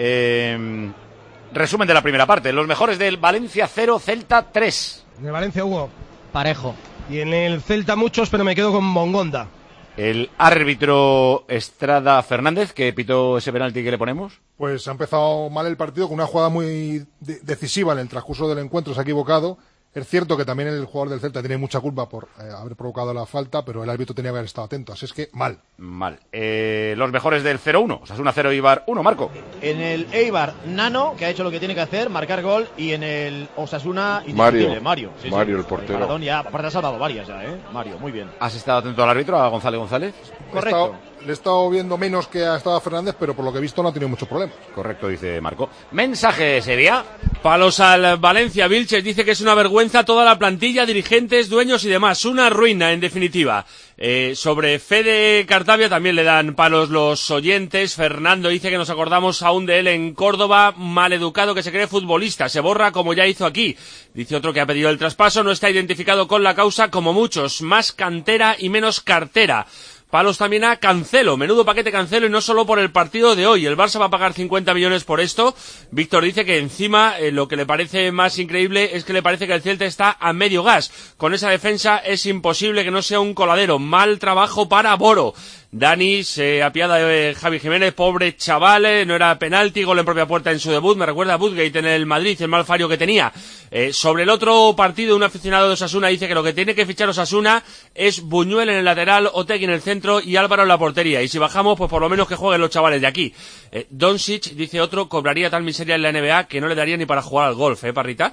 Resumen de la primera parte, los mejores del Valencia 0, Celta 3. De Valencia, Hugo. Parejo. Y en el Celta muchos, pero me quedo con Mongonda. El árbitro Estrada Fernández, que pitó ese penalti que le ponemos. Pues ha empezado mal el partido con una jugada muy decisiva en el transcurso del encuentro, se ha equivocado. Es cierto que también el jugador del Celta tiene mucha culpa por haber provocado la falta, pero el árbitro tenía que haber estado atento, así es que mal. Los mejores del 0-1, Osasuna 0, Eibar 1, Marco. En el Eibar, Nano, que ha hecho lo que tiene que hacer, marcar gol, y en el Osasuna, Mario. Sí, Mario, el portero. Maradón ya, aparte ha salvado varias ya, Mario, muy bien. ¿Has estado atento al árbitro, a González González? Correcto. Le he estado viendo menos que ha estado Fernández, pero por lo que he visto no ha tenido mucho problema. Correcto, dice Marco. Mensaje de Sevilla. Palos al Valencia. Vilches dice que es una vergüenza toda la plantilla, dirigentes, dueños y demás. Una ruina, en definitiva. Sobre Fede Cartavia también le dan palos los oyentes. Fernando dice que nos acordamos aún de él en Córdoba, maleducado que se cree futbolista, se borra como ya hizo aquí. Dice otro que ha pedido el traspaso, no está identificado con la causa como muchos, más cantera y menos cartera. Palos también a Cancelo, menudo paquete Cancelo y no solo por el partido de hoy. El Barça va a pagar 50 millones por esto. Víctor dice que encima lo que le parece más increíble es que le parece que el Celta está a medio gas. Con esa defensa es imposible que no sea un coladero. Mal trabajo para Boro. Dani se apiada de Javi Jiménez, pobre chaval, no era penalti, gol en propia puerta en su debut, me recuerda a Woodgate en el Madrid, el mal fallo que tenía. Sobre el otro partido, un aficionado de Osasuna dice que lo que tiene que fichar Osasuna es Buñuel en el lateral, Otegi en el centro y Álvaro en la portería. Y si bajamos, pues por lo menos que jueguen los chavales de aquí. Doncic, dice otro, cobraría tal miseria en la NBA que no le daría ni para jugar al golf, Parrita.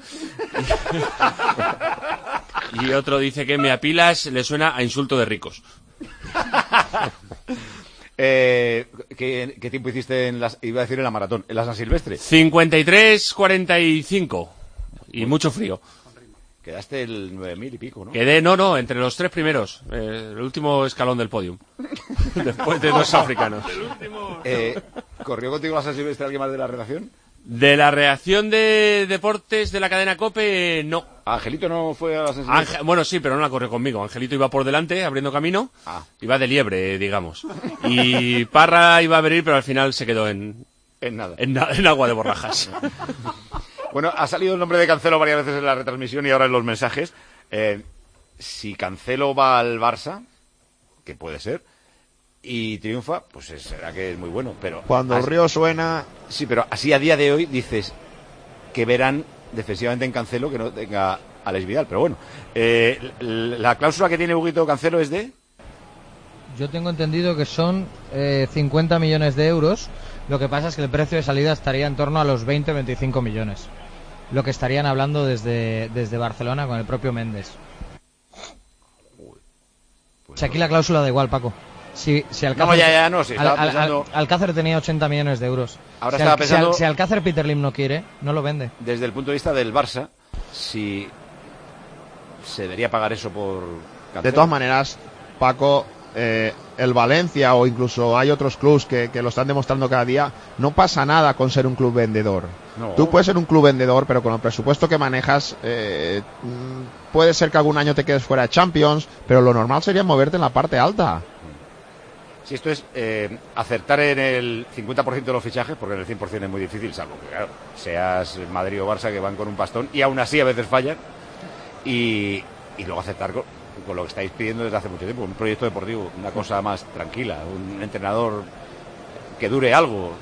Y otro dice que me apilas, le suena a insulto de ricos. ¿Qué tiempo hiciste iba a decir en la maratón, en la San Silvestre? 53:45 y mucho frío. Quedaste el 9.000 y pico, ¿no? Quedé, no, entre los tres primeros, el último escalón del podium, después de dos africanos. ¿Corrió contigo la San Silvestre alguien más de la redacción? De la redacción de deportes de la cadena COPE, no. ¿Angelito no fue a la San Silvestre? Bueno, sí, pero no la corrió conmigo. Angelito iba por delante, abriendo camino. Iba de liebre, digamos. Y Parra iba a venir, pero al final se quedó en nada. En agua de borrajas. Bueno, ha salido el nombre de Cancelo varias veces en la retransmisión y ahora en los mensajes. Si Cancelo va al Barça, que puede ser, y triunfa, pues será que es muy bueno. Pero cuando el río suena... Sí, pero así a día de hoy dices que verán defensivamente en Cancelo que no tenga a Alex Vidal. Pero bueno, la cláusula que tiene Huguito Cancelo es de... Yo tengo entendido que son 50 millones de euros. Lo que pasa es que el precio de salida estaría en torno a los 20-25 millones. lo que estarían hablando desde Barcelona con el propio Méndez. O sea, aquí la cláusula da igual, Paco. Si Alcácer, no, si estaba pensando... Alcácer tenía 80 millones de euros. Ahora estaba pensando... Si Alcácer Peter Lim no quiere, no lo vende. Desde el punto de vista del Barça, si se debería pagar eso por Cancelo. De todas maneras, Paco, el Valencia o incluso hay otros clubs que lo están demostrando cada día, no pasa nada con ser un club vendedor. No. Tú puedes ser un club vendedor, pero con el presupuesto que manejas, puede ser que algún año te quedes fuera de Champions, pero lo normal sería moverte en la parte alta. Si esto es acertar en el 50% de los fichajes, porque en el 100% es muy difícil, salvo que claro, seas Madrid o Barça que van con un pastón y aún así a veces fallan, y luego acertar con lo que estáis pidiendo desde hace mucho tiempo, un proyecto deportivo, una cosa más tranquila, un entrenador que dure algo,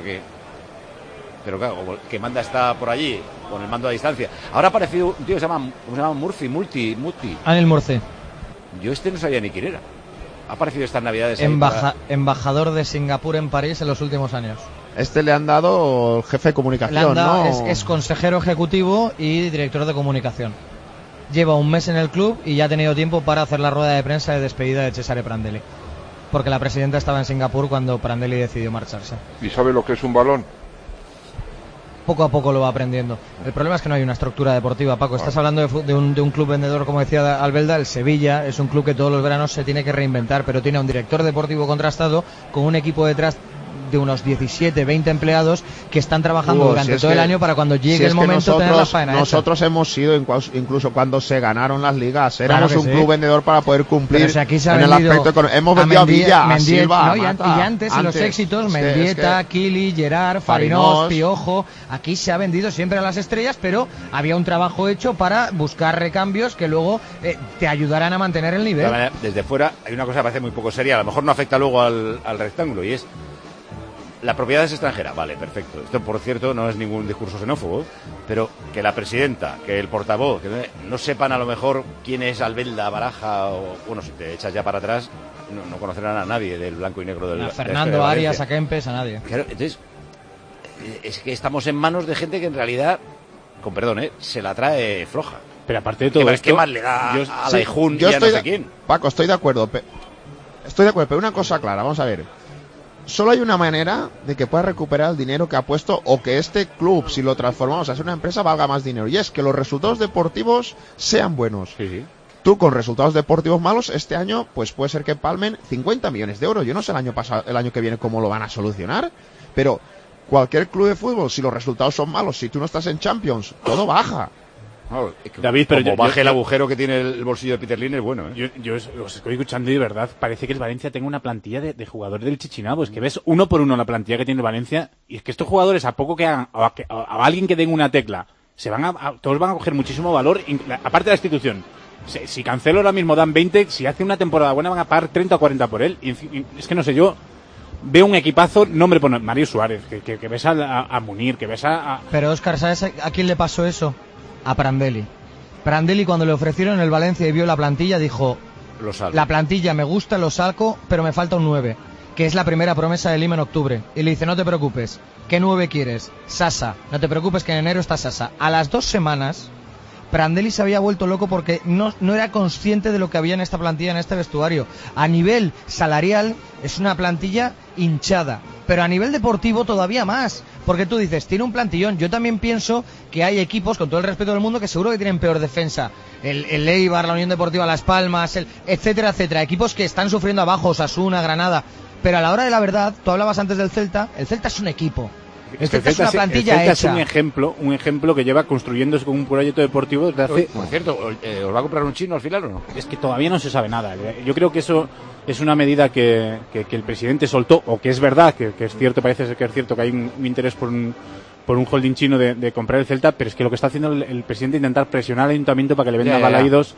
pero claro, que manda está por allí, con el mando a distancia. Ahora ha aparecido un tío que se llama Muti. Anel Murci. Yo no sabía ni quién era. Ha aparecido estas navidades. Embajador de Singapur en París en los últimos años. Le han dado el jefe de comunicación, ¿no? Es consejero ejecutivo y director de comunicación. Lleva un mes en el club y ya ha tenido tiempo para hacer la rueda de prensa de despedida de Cesare Prandelli. Porque la presidenta estaba en Singapur cuando Prandelli decidió marcharse. ¿Y sabe lo que es un balón? Poco a poco lo va aprendiendo. El problema es que no hay una estructura deportiva, Paco. Estás hablando de un club vendedor, como decía Albelda. El Sevilla es un club que todos los veranos se tiene que reinventar, pero tiene un director deportivo contrastado con un equipo detrás de unos 17, 20 empleados que están trabajando durante todo el año para cuando llegue el momento tener la faena hecha. Nosotros hemos sido, incluso cuando se ganaron las ligas, éramos un club vendedor para poder cumplir si aquí se en el aspecto económico. Hemos vendido a Villa, a Silva, y antes en los éxitos, Mendieta, Kili, Gerard, Farinós, Piojo. Aquí se ha vendido siempre a las estrellas, pero había un trabajo hecho para buscar recambios que luego te ayudarán a mantener el nivel. Desde fuera hay una cosa que parece muy poco seria, a lo mejor no afecta luego al rectángulo, y es: la propiedad es extranjera, vale, perfecto. Esto, por cierto, no es ningún discurso xenófobo, pero que la presidenta, que el portavoz, que no sepan a lo mejor quién es Albelda, Baraja, o bueno, si te echas ya para atrás, no conocerán a nadie del blanco y negro del a Fernando Arias, a Kempes, a nadie. Claro, entonces, es que estamos en manos de gente que en realidad, con perdón, se la trae floja. Pero aparte de todo esto, ¿qué más le da a la Ijun y a no sé quién? Paco, estoy de acuerdo, pero una cosa clara, vamos a ver. Solo hay una manera de que pueda recuperar el dinero que ha puesto, o que este club, si lo transformamos a ser una empresa, valga más dinero, y es que los resultados deportivos sean buenos. Sí. Tú, con resultados deportivos malos, este año pues puede ser que palmen 50 millones de euros. Yo no sé el año que viene cómo lo van a solucionar, pero cualquier club de fútbol, si los resultados son malos, si tú no estás en Champions, todo baja. No, David, pero como baje el agujero que tiene el bolsillo de Peter Lim es bueno, ¿eh? Yo os estoy escuchando y de verdad parece que el Valencia tenga una plantilla de jugadores del Chichinabo. Es que ves uno por uno la plantilla que tiene el Valencia, y es que estos jugadores, a poco que hagan, a alguien que den una tecla, todos van a coger muchísimo valor, aparte de la institución. Si Cancelo ahora mismo dan 20, si hace una temporada buena van a pagar 30 o 40 por él. Y es que no sé, yo veo un equipazo, nombre por Mario Suárez, que ves a Munir, que ves a... Pero Óscar, ¿sabes a quién le pasó eso? A Prandelli. Prandelli, cuando le ofrecieron el Valencia y vio la plantilla, dijo: la plantilla me gusta, lo saco, pero me falta un 9, que es la primera promesa de Lima en octubre. Y le dice: no te preocupes, ¿qué 9 quieres? Sasa, no te preocupes que en enero está Sasa. A las 2 semanas Prandelli se había vuelto loco porque no era consciente de lo que había en esta plantilla, en este vestuario. A nivel salarial es una plantilla hinchada, pero a nivel deportivo todavía más, porque tú dices, tiene un plantillón. Yo también pienso que hay equipos, con todo el respeto del mundo, que seguro que tienen peor defensa. El Eibar, la Unión Deportiva Las Palmas, etcétera, etcétera. Equipos que están sufriendo abajo, Osasuna, Granada. Pero a la hora de la verdad, tú hablabas antes del Celta, el Celta es un equipo. Es una plantilla hecha. Es un ejemplo que lleva construyéndose con un proyecto deportivo desde hace... Por cierto, ¿os va a comprar un chino al final o no? Es que todavía no se sabe nada. Yo creo que eso es una medida que el presidente soltó, o que es verdad, que es cierto, parece ser que es cierto que hay un interés por un holding chino de comprar el Celta, pero es que lo que está haciendo el presidente es intentar presionar al ayuntamiento para que le venda Balaídos.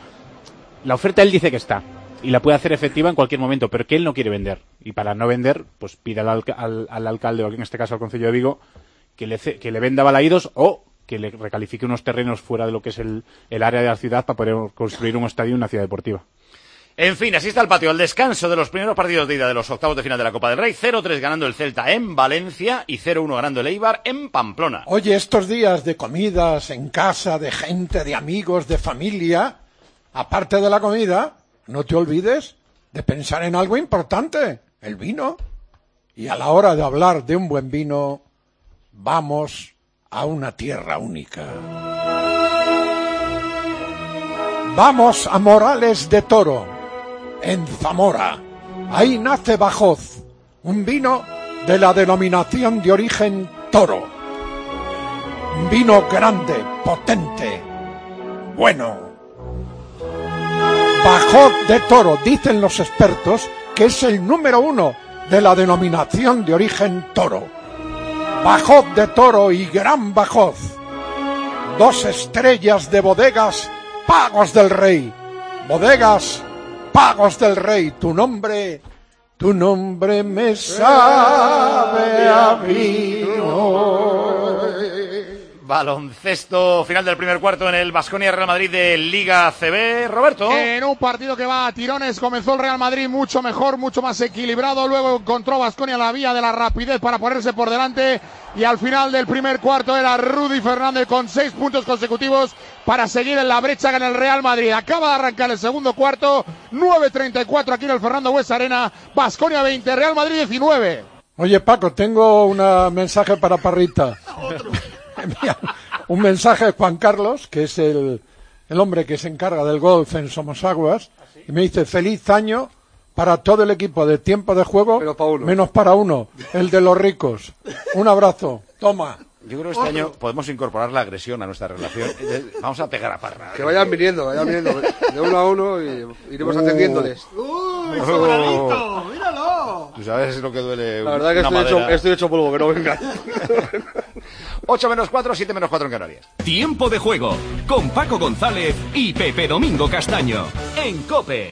La oferta él dice que está, y la puede hacer efectiva en cualquier momento, pero que él no quiere vender. Y para no vender, pues pide al alcalde, o en este caso al Concello de Vigo, que le venda Balaídos, o que le recalifique unos terrenos fuera de lo que es el área de la ciudad para poder construir un estadio y una ciudad deportiva. En fin, así está el patio. El descanso de los primeros partidos de ida de los octavos de final de la Copa del Rey. 0-3 ganando el Celta en Valencia y 0-1 ganando el Eibar en Pamplona. Oye, estos días de comidas en casa, de gente, de amigos, de familia, aparte de la comida, no te olvides de pensar en algo importante, el vino. Y a la hora de hablar de un buen vino, vamos a una tierra única. Vamos a Morales de Toro, en Zamora. Ahí nace Bajós, un vino de la denominación de origen Toro. Un vino grande, potente, bueno. Bajós de Toro, dicen los expertos, que es el número 1 de la denominación de origen Toro. Bajós de Toro y Gran Bajós. 2 estrellas de bodegas Pagos del Rey. Bodegas Pagos del Rey. Tu nombre me sabe a vino. Baloncesto, final del primer cuarto en el Baskonia Real Madrid de Liga CB. Roberto. En un partido que va a tirones, comenzó el Real Madrid mucho mejor, mucho más equilibrado, luego encontró Baskonia la vía de la rapidez para ponerse por delante y al final del primer cuarto era Rudy Fernández con 6 puntos consecutivos para seguir en la brecha en el Real Madrid. Acaba de arrancar el segundo cuarto, 9:34 aquí en el Fernando Buesa Arena, Baskonia 20, Real Madrid 19. Oye, Paco, tengo un mensaje para Parrita. Un mensaje de Juan Carlos, que es el hombre que se encarga del golf en Somosaguas, y me dice: feliz año para todo el equipo de tiempo de juego, menos para uno, el de los ricos. Un abrazo. Toma. Yo creo que este año podemos incorporar la agresión a nuestra relación. Vamos a pegar a Parra. Que vayan viniendo, de uno a uno y iremos atendiéndoles. ¡Uy, sobradito! ¡Míralo! Tú sabes lo que duele. La verdad que estoy hecho polvo, que no venga. 8 menos 4, 7 menos 4 en Canarias. Tiempo de juego con Paco González y Pepe Domingo Castaño en COPE.